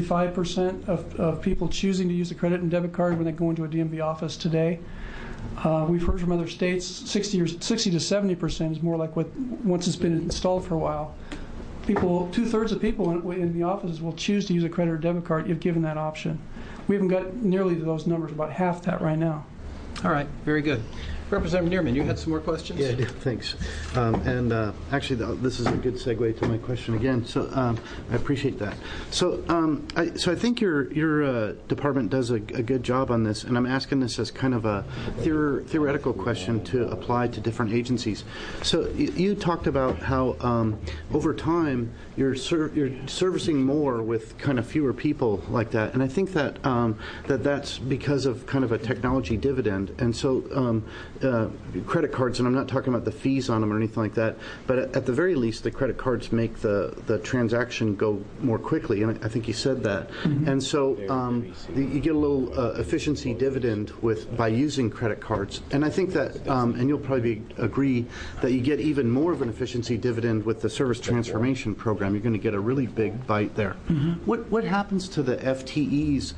35% of people choosing to use a credit and debit card when they go into a DMV office today. We've heard from other states 60 to 70% is more like what once it's been installed for a while. People, 2/3 of people in the offices will choose to use a credit or debit card if given that option. We haven't got nearly to those numbers, about half that right now. All right, very good. Representative Neerman, you had some more questions? Yeah, I do. Thanks. Actually, this is a good segue to my question again. So I appreciate that. So I think your department does a good job on this, and I'm asking this as kind of a theoretical question to apply to different agencies. So you talked about how over time you're servicing more with kind of fewer people like that, and I think that that's because of kind of a technology dividend, and so. Credit cards, and I'm not talking about the fees on them or anything like that, but at the very least, the credit cards make the transaction go more quickly, and I think you said that. Mm-hmm. And so you get a little efficiency dividend by using credit cards, and I think that, and you'll probably agree, that you get even more of an efficiency dividend with the service transformation program. You're going to get a really big bite there. Mm-hmm. What happens to the FTEs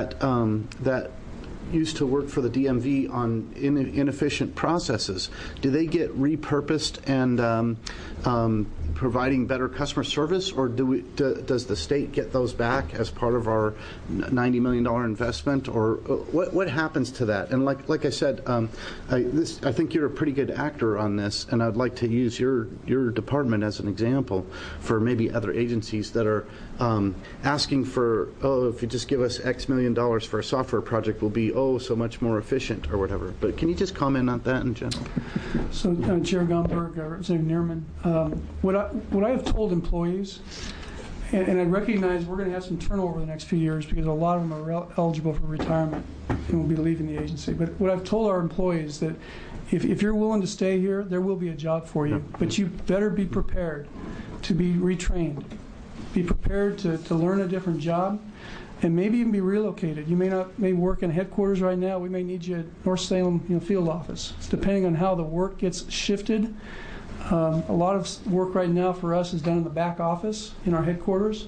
that used to work for the DMV on inefficient processes? Do they get repurposed and providing better customer service, or does the state get those back as part of our $90 million investment, or what happens to that? And like I said, I think you're a pretty good actor on this, and I'd like to use your department as an example for maybe other agencies that are asking for, if you just give us X million dollars for a software project, we'll be so much more efficient or whatever. But can you just comment on that in general? So, Chair Gomberg, Representative Neerman, what I have told employees, and I recognize we're going to have some turnover the next few years because a lot of them are eligible for retirement and will be leaving the agency. But what I've told our employees that if you're willing to stay here, there will be a job for you. But you better be prepared to be retrained. Be prepared to learn a different job and maybe even be relocated. You may work in headquarters right now. We may need you at North Salem field office. Depending on how the work gets shifted. A lot of work right now for us is done in the back office in our headquarters.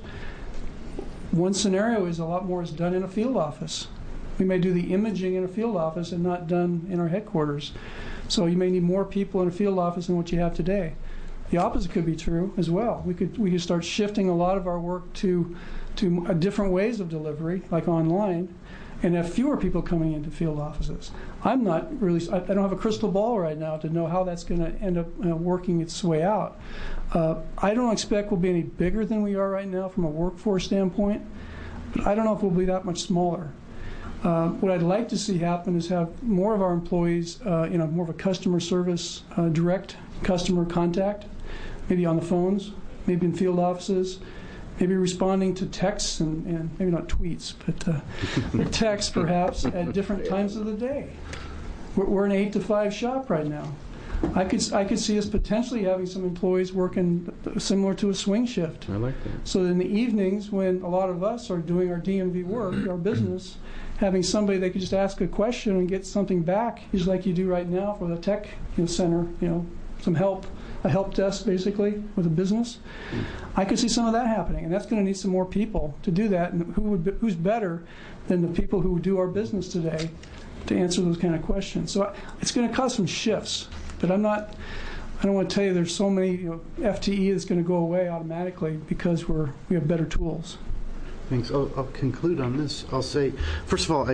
One scenario is a lot more is done in a field office. We may do the imaging in a field office and not done in our headquarters. So you may need more people in a field office than what you have today. The opposite could be true as well. We could start shifting a lot of our work to to different ways of delivery, like online, and have fewer people coming into field offices. I'm not really, I don't have a crystal ball right now to know how that's going to end up working its way out. I don't expect we'll be any bigger than we are right now from a workforce standpoint, but I don't know if we'll be that much smaller. What I'd like to see happen is have more of our employees more of a customer service, direct customer contact, maybe on the phones, maybe in field offices, maybe responding to texts and maybe not tweets, but texts perhaps at different times of the day. We're an 8 to 5 shop right now. I could see us potentially having some employees working similar to a swing shift. I like that. So in the evenings, when a lot of us are doing our DMV work, our business, having somebody they could just ask a question and get something back, just like you do right now for the tech center, some help, a help desk basically with a business. I could see some of that happening, and that's going to need some more people to do that. And who's better than the people who do our business today to answer those kind of questions? So it's going to cause some shifts, but I don't want to tell you there's so many FTE that's going to go away automatically because we have better tools. Thanks. I'll conclude on this. I'll say, first of all,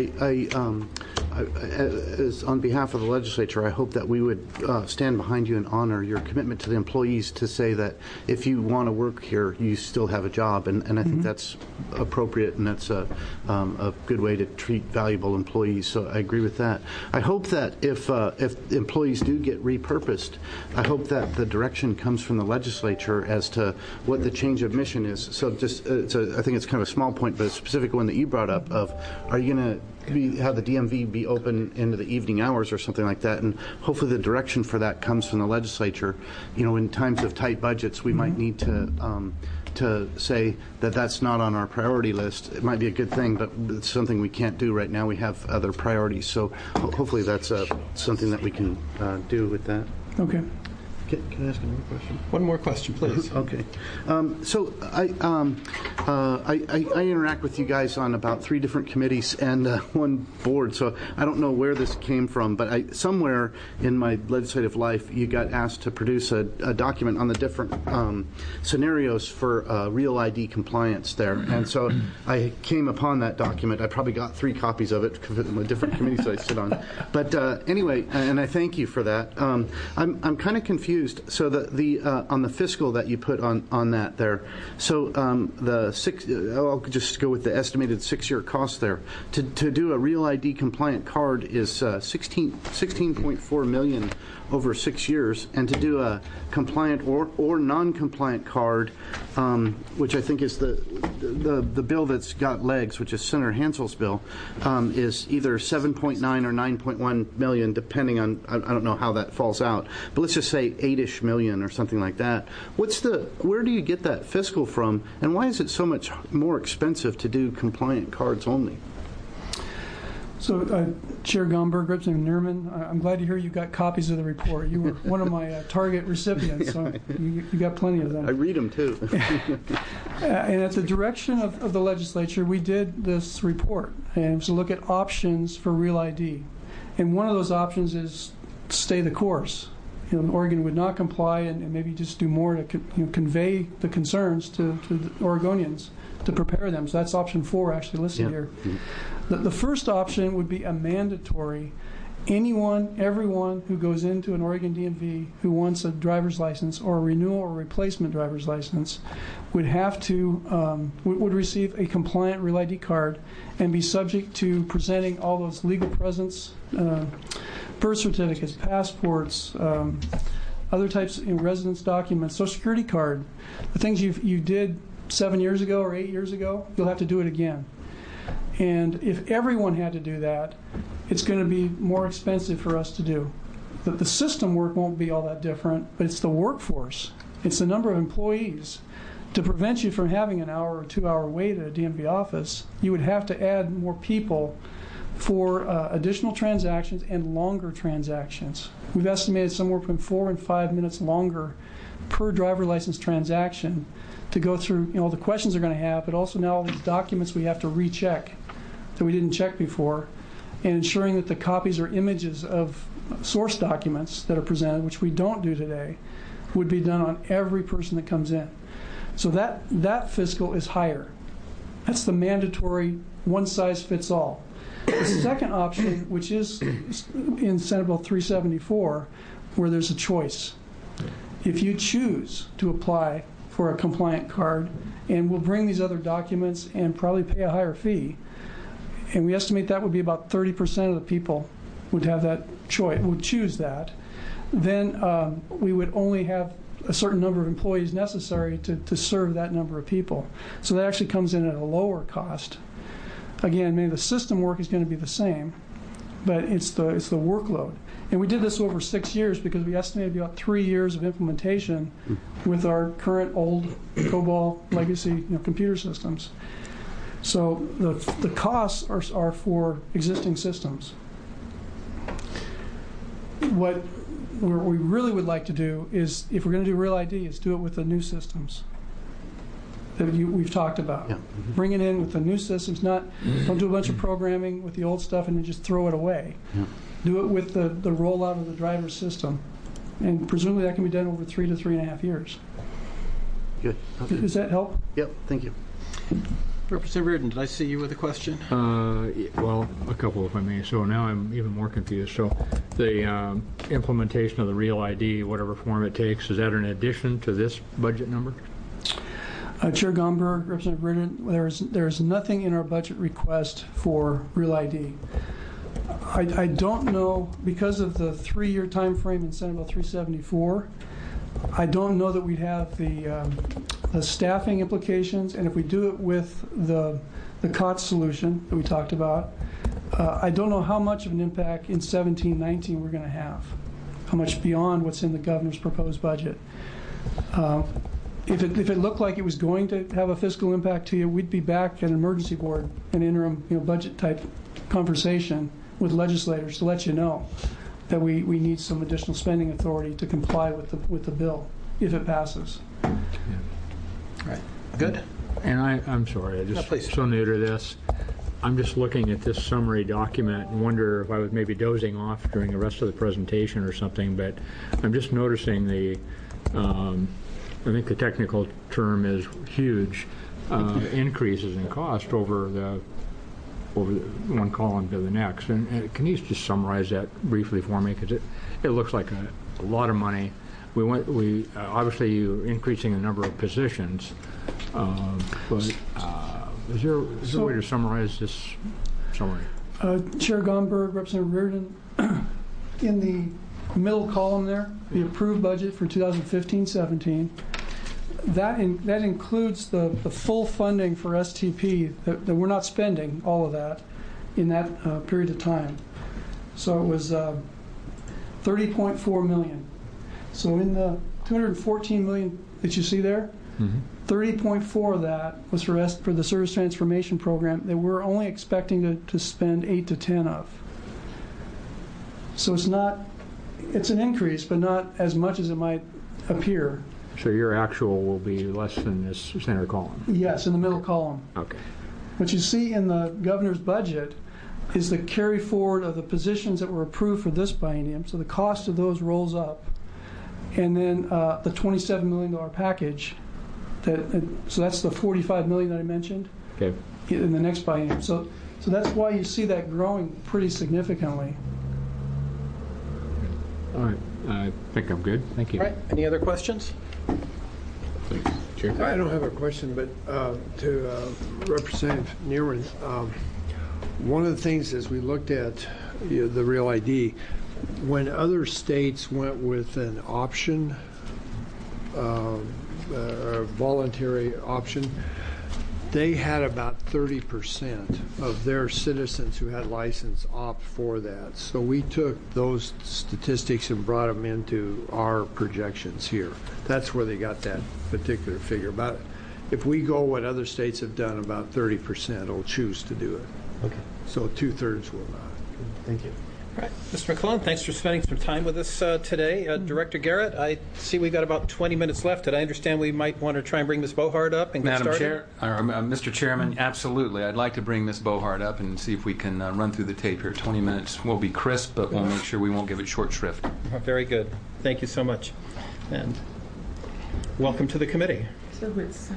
as on behalf of the legislature, I hope that we would stand behind you and honor your commitment to the employees to say that if you want to work here, you still have a job, and I think that's appropriate, and that's a good way to treat valuable employees. So I agree with that. I hope that if employees do get repurposed, I hope that the direction comes from the legislature as to what the change of mission is. So just, I think it's kind of a small point, but a specific one that you brought up of, are you going to have the DMV be open into the evening hours or something like that? And hopefully the direction for that comes from the legislature. In times of tight budgets, we might need to say that that's not on our priority list. It might be a good thing, but it's something we can't do right now. We have other priorities. So hopefully that's something that we can do with that. Okay. Can I ask another question? One more question, please. Okay. So I interact with you guys on about 3 different committees and 1 board, so I don't know where this came from, but somewhere in my legislative life you got asked to produce a document on the different scenarios for Real ID compliance there. And so I came upon that document. I probably got 3 copies of it from the different committees I sit on. But anyway, and I thank you for that. I'm kind of confused. So the on the fiscal that you put on that there. So I'll just go with the estimated 6-year cost there. To do a Real ID compliant card is $16.4 million over 6 years, and to do a compliant or non-compliant card, which I think is the bill that's got legs, which is Senator Hansel's bill, is either 7.9 or 9.1 million, depending on, I don't know how that falls out, but let's just say 8-ish million or something like that. Where do you get that fiscal from, and why is it so much more expensive to do compliant cards only? So, Chair Gomberg, Representative Nerman, I'm glad to hear you got copies of the report. You were one of my target recipients, so you got plenty of them. I read them, too. And at the direction of the legislature, we did this report, and it was to look at options for Real ID. And one of those options is stay the course. Oregon would not comply and maybe just do more to convey the concerns to the Oregonians to prepare them. So that's option 4 actually listed here. The first option would be a mandatory. Everyone who goes into an Oregon DMV who wants a driver's license or a renewal or replacement driver's license would have to would receive a compliant Real ID card and be subject to presenting all those legal presence, birth certificates, passports, other types of residence documents, Social Security card, the things you did 7 years ago or 8 years ago, you'll have to do it again. And if everyone had to do that, it's going to be more expensive for us to do. The system work won't be all that different, but it's the workforce. It's the number of employees. To prevent you from having an hour or 2-hour wait at a DMV office, you would have to add more people for additional transactions and longer transactions. We've estimated somewhere between 4 and 5 minutes longer per driver license transaction to go through all the questions they're going to have, but also now all these documents we have to recheck that we didn't check before, and ensuring that the copies or images of source documents that are presented, which we don't do today, would be done on every person that comes in. So that fiscal is higher. That's the mandatory one-size-fits-all. The second option, which is in Senate Bill 374, where there's a choice. If you choose to apply for a compliant card, and we'll bring these other documents and probably pay a higher fee, and we estimate that would be about 30% of the people would have that choice, would choose that, then we would only have a certain number of employees necessary to serve that number of people. So that actually comes in at a lower cost. Again, maybe the system work is going to be the same, but it's the workload. And we did this over 6 years because we estimated about 3 years of implementation with our current old COBOL legacy computer systems. So the costs are for existing systems. What we really would like to do is, if we're going to do Real ID, is do it with the new systems that we've talked about. Yeah. Bring it in with the new systems, don't do a bunch of programming with the old stuff and then just throw it away. Yeah. Do it with the rollout of the driver's system. And presumably that can be done over 3 to 3.5 years. Good. Okay. Does that help? Yep, thank you. Representative Reardon, did I see you with a question? Well, a couple, if I may. So now I'm even more confused. So the implementation of the Real ID, whatever form it takes, is that in addition to this budget number? Chair Gomberg, Representative Reardon, there is nothing in our budget request for Real ID. I don't know, because of the 3-year time frame in Senate Bill 374, I don't know that we'd have the staffing implications, and if we do it with the COTS solution that we talked about, I don't know how much of an impact in 17-19 we're going to have, how much beyond what's in the governor's proposed budget. If it looked like it was going to have a fiscal impact to you, we'd be back at an emergency board, an interim budget type conversation with legislators to let you know that we need some additional spending authority to comply with the bill if it passes. All right. Good. And I'm sorry, I'm just so new to this. I'm just looking at this summary document and wonder if I was maybe dozing off during the rest of the presentation or something, but I'm just noticing I think the technical term is huge, increases in cost over the one column to the next. And can you just summarize that briefly for me? Because it looks like a lot of money. We obviously you're increasing the number of positions, but is there a way to summarize this summary? Chair Gomberg, Representative Reardon, in the middle column there, the approved budget for 2015-17, that includes the full funding for STP that we're not spending all of that in that period of time. So it was $30.4 million. So in the $214 million that you see there, 30.4 of that was for the Service Transformation Program that we're only expecting to spend 8 to 10 of. So it's an increase, but not as much as it might appear. So your actual will be less than this center column? Yes, in the middle column. Okay. What you see in the governor's budget is the carry forward of the positions that were approved for this biennium. So the cost of those rolls up. And then the $27 million package, so that's the $45 million that I mentioned in the next biennium. So that's why you see that growing pretty significantly. All right. I think I'm good. Thank you. All right. Any other questions? Thanks, Chair. I don't have a question, but to Representative Neerman, one of the things as we looked at the Real ID, when other states went with an option, a voluntary option, they had about 30% of their citizens who had license opt for that. So we took those statistics and brought them into our projections here. That's where they got that particular figure. About if we go what other states have done, about 30% will choose to do it. Okay. So 2/3 will not. Thank you. All right. Mr. McClellan, thanks for spending some time with us today. Director Garrett, I see we've got about 20 minutes left. Did I understand we might want to try and bring Ms. Bohart up and get started? Mr. Chairman, absolutely. I'd like to bring Ms. Bohart up and see if we can run through the tape here. 20 minutes will be crisp, but we'll make sure we won't give it short shrift. Very good. Thank you so much. And welcome to the committee.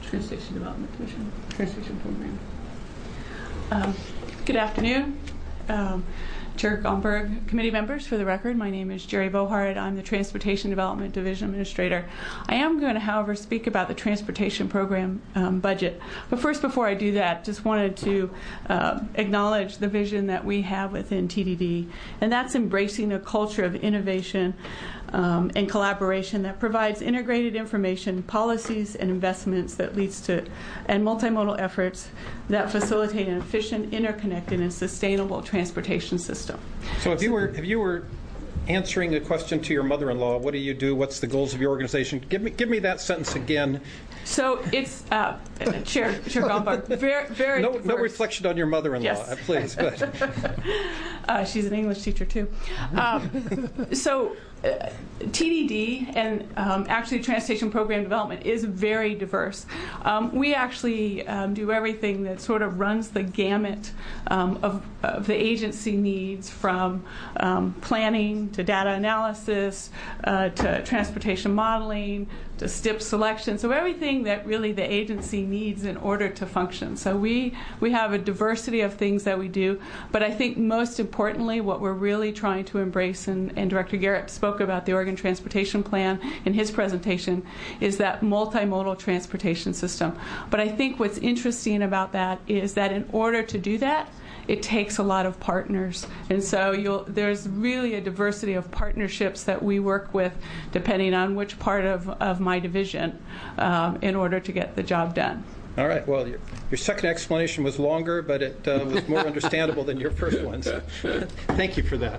Transportation Development Division, Transportation Program. Good afternoon. Chair Gomberg, committee members, for the record, my name is Jerry Bohart. I'm the Transportation Development Division Administrator. I am going to, however, speak about the Transportation Program budget. But first, before I do that, just wanted to acknowledge the vision that we have within TDD, and that's embracing a culture of innovation and collaboration that provides integrated information, policies, and investments that leads to, and multimodal efforts that facilitate an efficient, interconnected, and sustainable transportation system. So if you were answering a question to your mother-in-law, what do you do? What's the goals of your organization? Give me that sentence again. So it's Chair Gomberg, very no reflection on your mother-in-law, yes. Please. But. She's an English teacher too. So TDD and actually Transportation Program Development is very diverse. We actually do everything that sort of runs the gamut of the agency needs, from planning to data analysis to transportation modeling to STIP selection. So everything that really the agency needs in order to function. So we have a diversity of things that we do, but I think most importantly what we're really trying to embrace, and Director Garrett spoke about the Oregon Transportation Plan in his presentation, is that multimodal transportation system. But I think what's interesting about that is that in order to do that, it takes a lot of partners. And so there's really a diversity of partnerships that we work with depending on which part of my division in order to get the job done. All right. Well, your second explanation was longer, but it was more understandable than your first one. So thank you for that.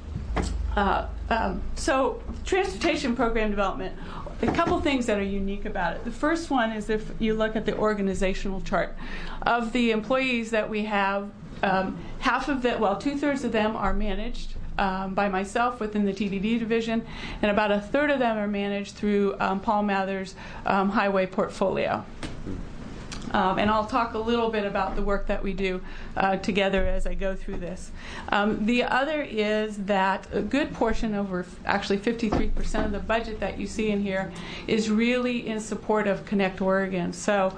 So Transportation Program Development, a couple things that are unique about it. The first one is if you look at the organizational chart of the employees that we have, half of them, well, 2/3 of them are managed by myself within the TDD division, and about 1/3 of them are managed through Paul Mather's highway portfolio. And I'll talk a little bit about the work that we do together as I go through this. The other is that a good portion, over actually 53% of the budget that you see in here, is really in support of Connect Oregon. So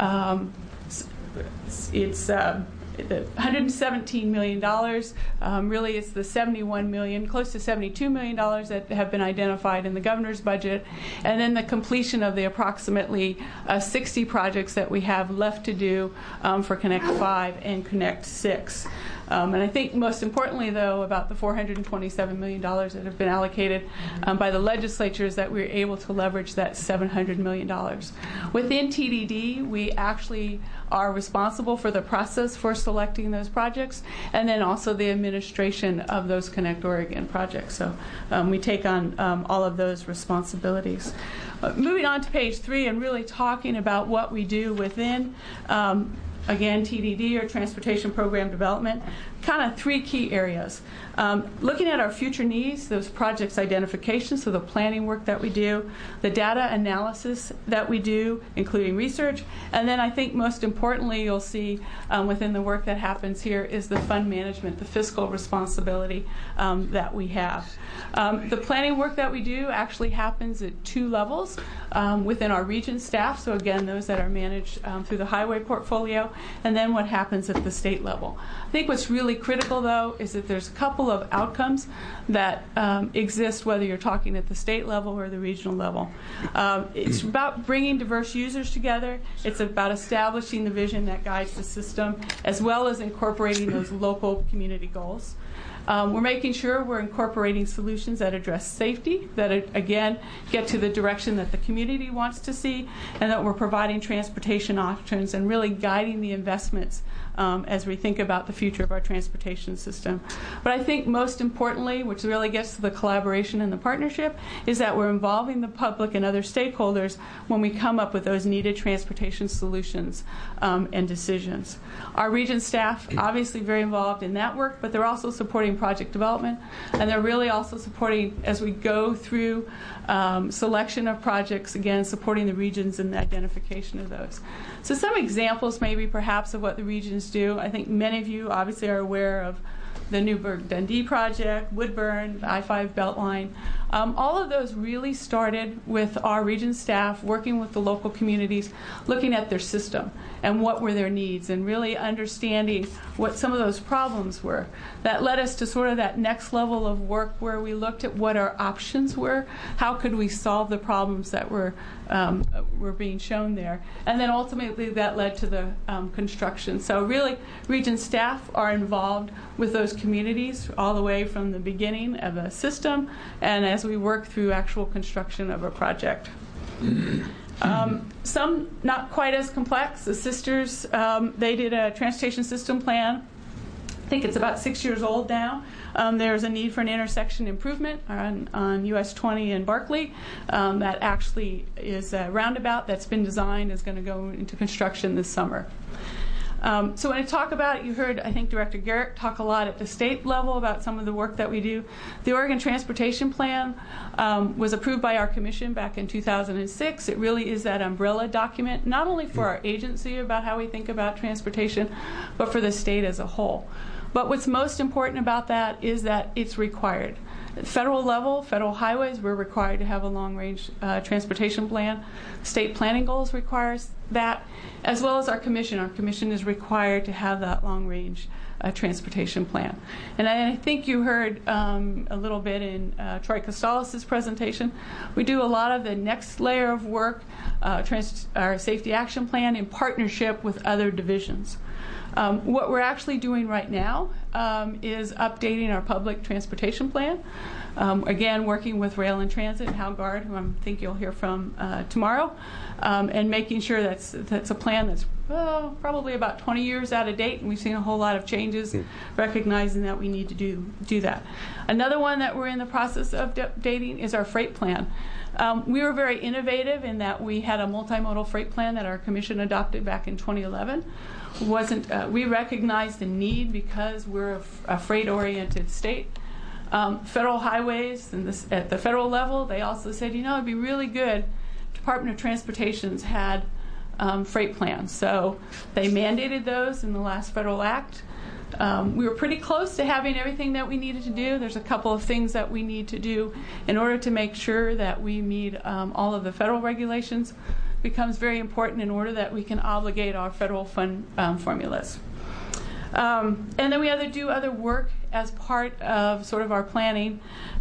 it's $117 million. Really, it's the $71 million, close to $72 million that have been identified in the governor's budget, and then the completion of the approximately 60 projects that we have left to do for Connect 5 and Connect 6. And I think most importantly, though, about the $427 million that have been allocated by the legislature is that we're able to leverage that $700 million. Within TDD, we actually are responsible for the process for selecting those projects, and then also the administration of those Connect Oregon projects. So we take on all of those responsibilities. Moving on to page 3 and really talking about what we do within again, TDD, or Transportation Program Development, kind of 3 key areas. Looking at our future needs, those projects identification, so the planning work that we do, the data analysis that we do, including research, and then I think most importantly you'll see within the work that happens here is the fund management, the fiscal responsibility that we have. The planning work that we do actually happens at 2 levels within our region staff, so again, those that are managed through the highway portfolio, and then what happens at the state level. I think what's really critical, though, is that there's a couple of outcomes that exist whether you're talking at the state level or the regional level. It's about bringing diverse users together. It's about establishing the vision that guides the system, as well as incorporating those local community goals. We're making sure we're incorporating solutions that address safety, that again get to the direction that the community wants to see, and that we're providing transportation options and really guiding the investments as we think about the future of our transportation system. But I think most importantly, which really gets to the collaboration and the partnership, is that we're involving the public and other stakeholders when we come up with those needed transportation solutions and decisions. Our region staff obviously very involved in that work, but they're also supporting project development, and they're really also supporting, as we go through selection of projects, again supporting the regions and the identification of those. So some examples maybe perhaps of what the regions do. I think many of you obviously are aware of the Newburgh-Dundee project, Woodburn, the I-5 Beltline. All of those really started with our region staff working with the local communities, looking at their system and what were their needs, and really understanding what some of those problems were. That led us to sort of that next level of work where we looked at what our options were, how could we solve the problems that were being shown there, and then ultimately that led to the construction. So really, region staff are involved with those communities all the way from the beginning of a system and as we work through actual construction of a project. Some not quite as complex. The sisters, they did a transportation system plan. I think it's about 6 years old now. There's a need for an intersection improvement on US 20 in Barkley. That actually is a roundabout that's been designed, is going to go into construction this summer. So when I talk about it, you heard, I think, Director Garrett talk a lot at the state level about some of the work that we do. The Oregon Transportation Plan was approved by our commission back in 2006. It really is that umbrella document, not only for our agency about how we think about transportation, but for the state as a whole. But what's most important about that is that it's required. At federal level, federal highways, we're required to have a long-range transportation plan. State planning goals requires that, as well as our commission. Our commission is required to have that long-range transportation plan. And I think you heard a little bit in Troy Costales' presentation. We do a lot of the next layer of work, our safety action plan, in partnership with other divisions. What we're actually doing right now is updating our public transportation plan. Again, working with Rail and Transit, Hal Gard, who I think you'll hear from tomorrow, and making sure that's a plan that's probably about 20 years out of date, and we've seen a whole lot of changes, recognizing that we need to do that. Another one that we're in the process of updating is our freight plan. We were very innovative in that we had a multimodal freight plan that our commission adopted back in 2011. We recognized the need because we're a freight-oriented state. Federal highways and at the federal level, they also said, it'd be really good. Department of Transportation's had freight plans, so they mandated those in the last federal act. We were pretty close to having everything that we needed to do. There's a couple of things that we need to do in order to make sure that we meet all of the federal regulations. Becomes very important in order that we can obligate our federal fund formulas. And then we do other work as part of sort of our planning.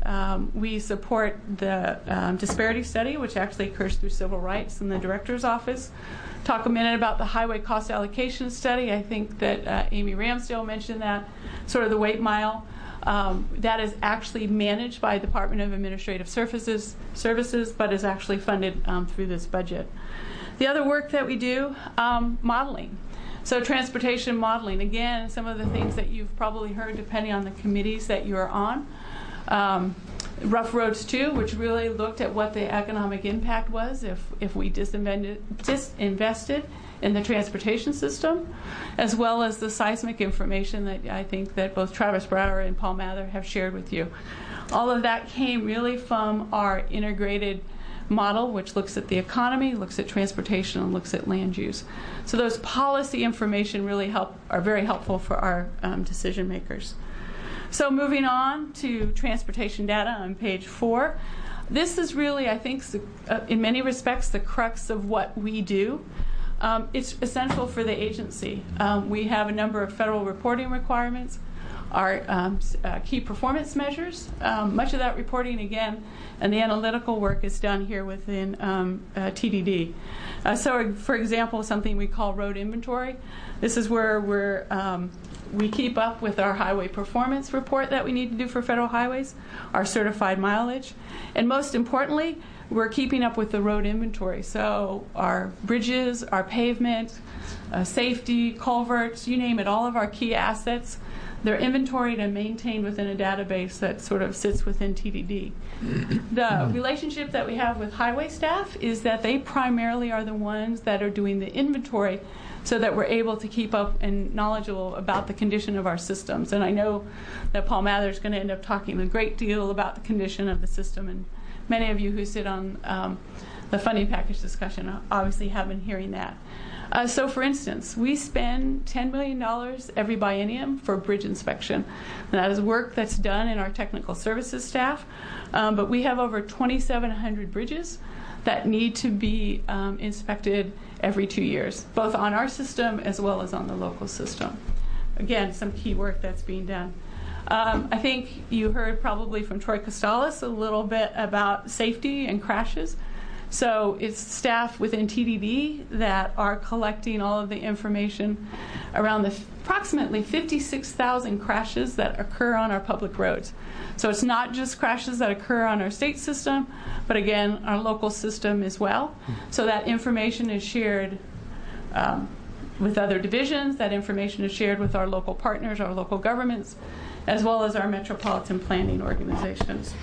We support the disparity study, which actually occurs through civil rights in the director's office. Talk a minute about the highway cost allocation study. I think that Amy Ramsdale mentioned that, sort of the weight mile. That is actually managed by the Department of Administrative Services, but is actually funded through this budget. The other work that we do, modeling. So transportation modeling, again, some of the things that you've probably heard depending on the committees that you're on. Rough Roads 2, which really looked at what the economic impact was if we disinvested in the transportation system, as well as the seismic information that I think that both Travis Brower and Paul Mather have shared with you. All of that came really from our integrated model, which looks at the economy, looks at transportation, and looks at land use. So those policy information really are very helpful for our decision makers. So moving on to transportation data on page 4. This is really, I think, in many respects, the crux of what we do. It's essential for the agency. We have a number of federal reporting requirements, our key performance measures. Much of that reporting, again, and the analytical work is done here within TDD. So, for example, something we call road inventory. This is where we keep up with our highway performance report that we need to do for federal highways, our certified mileage, and most importantly, we're keeping up with the road inventory. So our bridges, our pavement, safety, culverts, you name it, all of our key assets, they're inventoried and maintained within a database that sort of sits within TDD. The relationship that we have with highway staff is that they primarily are the ones that are doing the inventory so that we're able to keep up and knowledgeable about the condition of our systems. And I know that Paul Mather is going to end up talking a great deal about the condition of the system, and many of you who sit on the funding package discussion obviously have been hearing that. So, for instance, we spend $10 million every biennium for bridge inspection. And that is work that's done in our technical services staff. But we have over 2,700 bridges that need to be inspected every 2 years, both on our system as well as on the local system. Again, some key work that's being done. I think you heard probably from Troy Costales a little bit about safety and crashes. So it's staff within TDD that are collecting all of the information around the approximately 56,000 crashes that occur on our public roads. So it's not just crashes that occur on our state system, but again, our local system as well. So that information is shared with other divisions. That information is shared with our local partners, our local governments, as well as our metropolitan planning organizations.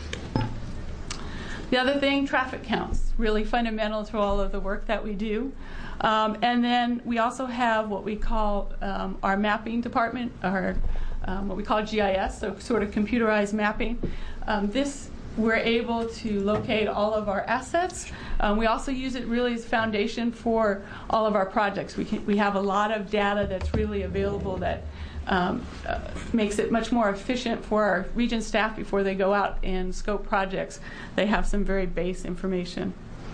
The other thing, traffic counts, really fundamental to all of the work that we do. And then we also have what we call our mapping department, or what we call GIS, so sort of computerized mapping. This we're able to locate all of our assets. We also use it really as foundation for all of our projects. We have a lot of data that's really available that makes it much more efficient for our region staff before they go out and scope projects. They have some very base information.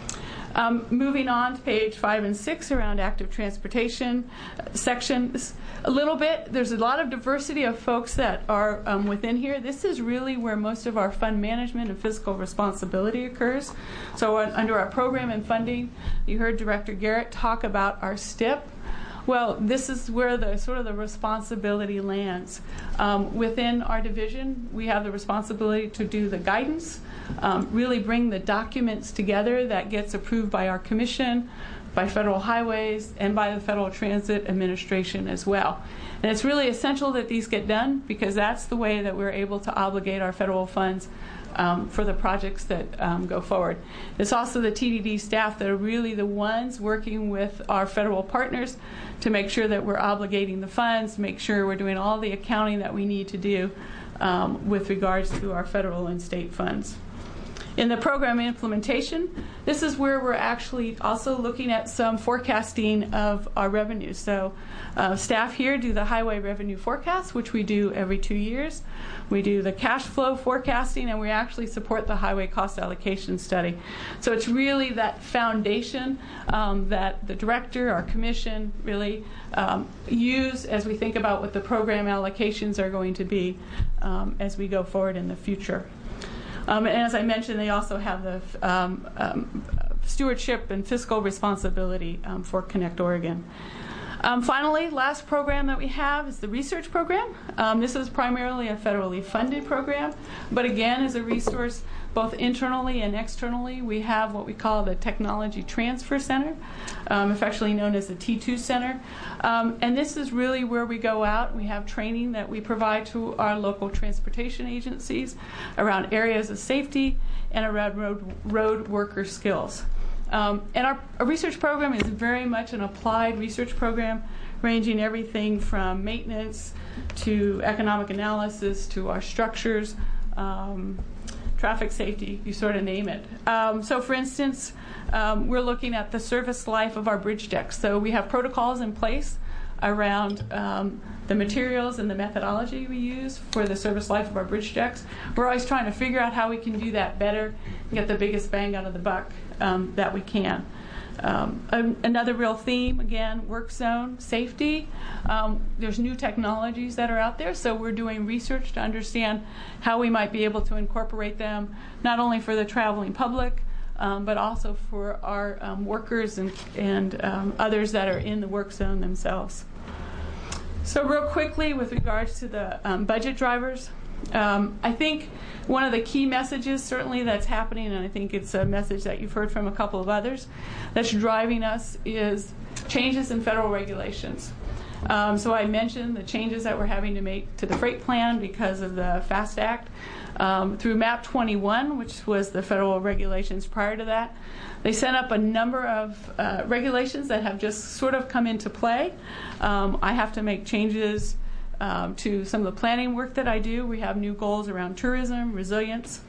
Moving on to page 5 and 6 around active transportation sections. A little bit, there's a lot of diversity of folks that are within here. This is really where most of our fund management and fiscal responsibility occurs. So under our program and funding, you heard Director Garrett talk about our STIP. Well, this is where the sort of the responsibility lands. Within our division, we have the responsibility to do the guidance, really bring the documents together that gets approved by our commission, by Federal Highways, and by the Federal Transit Administration as well. And it's really essential that these get done because that's the way that we're able to obligate our federal funds for the projects that go forward. It's also the TDD staff that are really the ones working with our federal partners to make sure that we're obligating the funds, make sure we're doing all the accounting that we need to do with regards to our federal and state funds. In the program implementation, this is where we're actually also looking at some forecasting of our revenue. So staff here do the highway revenue forecast, which we do every 2 years. We do the cash flow forecasting, and we actually support the highway cost allocation study. So it's really that foundation that the director, our commission, really use as we think about what the program allocations are going to be as we go forward in the future. And as I mentioned, they also have the stewardship and fiscal responsibility for Connect Oregon. Finally, last program that we have is the research program. This is primarily a federally funded program, but again, as a resource both internally and externally, we have what we call the Technology Transfer Center, affectionately known as the T2 Center. And this is really where we go out. We have training that we provide to our local transportation agencies around areas of safety and around road worker skills. And our research program is very much an applied research program, ranging everything from maintenance to economic analysis to our structures, traffic safety, you sort of name it. So for instance, we're looking at the service life of our bridge decks. So we have protocols in place around the materials and the methodology we use for the service life of our bridge decks. We're always trying to figure out how we can do that better and get the biggest bang out of the buck that we can. Another real theme, again, work zone safety. There's new technologies that are out there, so we're doing research to understand how we might be able to incorporate them, not only for the traveling public, but also for our workers and others that are in the work zone themselves. So real quickly, with regards to the budget drivers, I think one of the key messages certainly that's happening, and I think it's a message that you've heard from a couple of others, that's driving us is changes in federal regulations. So I mentioned the changes that we're having to make to the freight plan because of the FAST Act. Through MAP 21, which was the federal regulations prior to that, they sent up a number of regulations that have just sort of come into play. I have to make changes to some of the planning work that I do. We have new goals around tourism, resilience,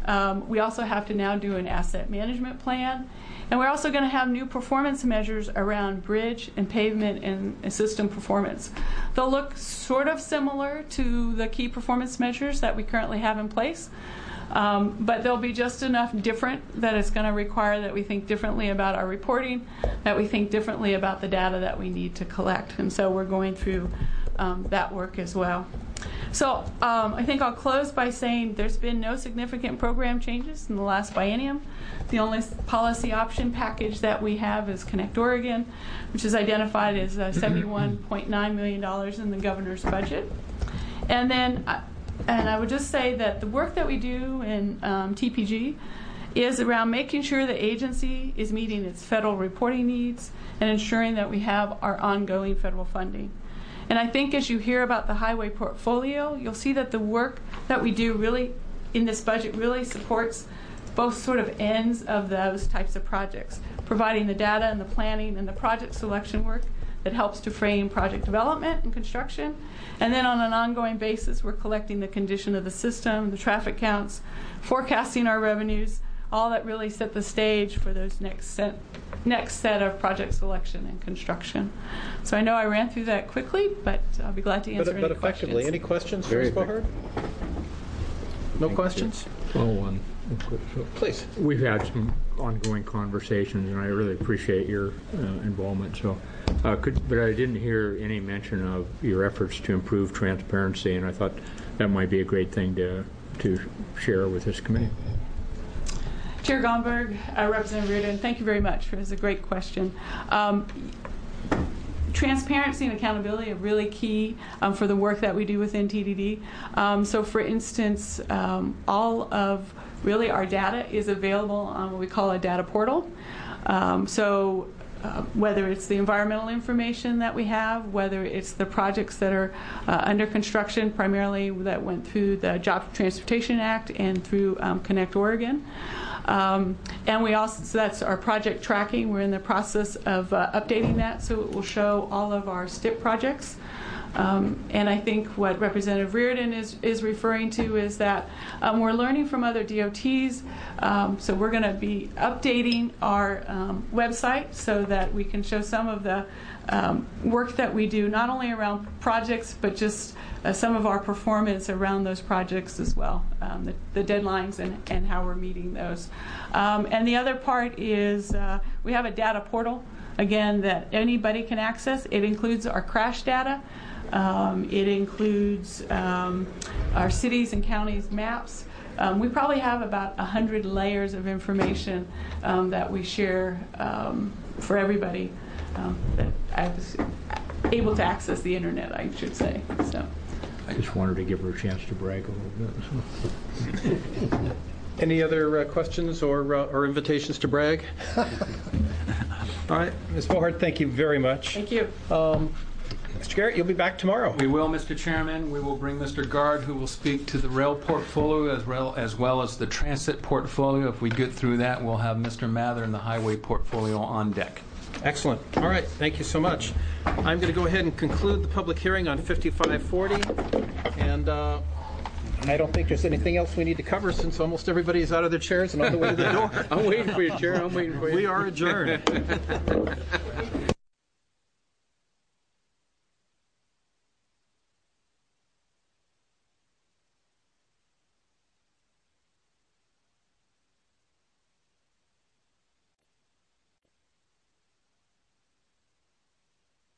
We also have to now do an asset management plan. And we're also going to have new performance measures around bridge and pavement and system performance. They'll look sort of similar to the key performance measures that we currently have in place, but they'll be just enough different that it's going to require that we think differently about our reporting, that we think differently about the data that we need to collect. And so we're going through that work as well. So I think I'll close by saying there's been no significant program changes in the last biennium. The only policy option package that we have is Connect Oregon, which is identified as $71.9 million in the governor's budget. And then, and I would just say that the work that we do in TPG is around making sure the agency is meeting its federal reporting needs and ensuring that we have our ongoing federal funding. And I think as you hear about the highway portfolio, you'll see that the work that we do really in this budget really supports both sort of ends of those types of projects, providing the data and the planning and the project selection work that helps to frame project development and construction. And then on an ongoing basis, we're collecting the condition of the system, the traffic counts, forecasting our revenues, all that really set the stage for those next set of project selection and construction. So I know I ran through that quickly, but I'll be glad to answer any questions. But effectively, any questions for Ms. Bohard? No questions? Oh, Please. we've had some ongoing conversations, and I really appreciate your involvement. So, but I didn't hear any mention of your efforts to improve transparency, and I thought that might be a great thing to share with this committee. Chair Gomberg, Representative Reardon, thank you very much. It was a great question. Transparency and accountability are really key for the work that we do within TDD. So for instance, all of really our data is available on what we call a data portal. Whether it's the environmental information that we have, whether it's the projects that are under construction, primarily that went through the Jobs Transportation Act and through Connect Oregon. And we also, so that's our project tracking. We're in the process of updating that, so it will show all of our STIP projects. And I think what Representative Reardon is referring to is that we're learning from other DOTs. So we're going to be updating our website so that we can show some of the work that we do, not only around projects, but just some of our performance around those projects as well, the deadlines and how we're meeting those. And the other part is we have a data portal, again, that anybody can access. It includes our crash data. It includes our cities and counties maps. We probably have about 100 layers of information that we share for everybody that is able to access the internet, I should say. So, I just wanted to give her a chance to brag a little bit. Any other questions or invitations to brag? All right, Ms. Bohard, thank you very much. Thank you. Mr. Garrett, you'll be back tomorrow. We will, Mr. Chairman. We will bring Mr. Gard, who will speak to the rail portfolio as well as the transit portfolio. If we get through that, we'll have Mr. Mather and the highway portfolio on deck. Excellent. All right. Thank you so much. I'm going to go ahead and conclude the public hearing on 5540. And I don't think there's anything else we need to cover since almost everybody is out of their chairs and on the way to the door. I'm waiting for you, Chair. I'm waiting for you. We are adjourned.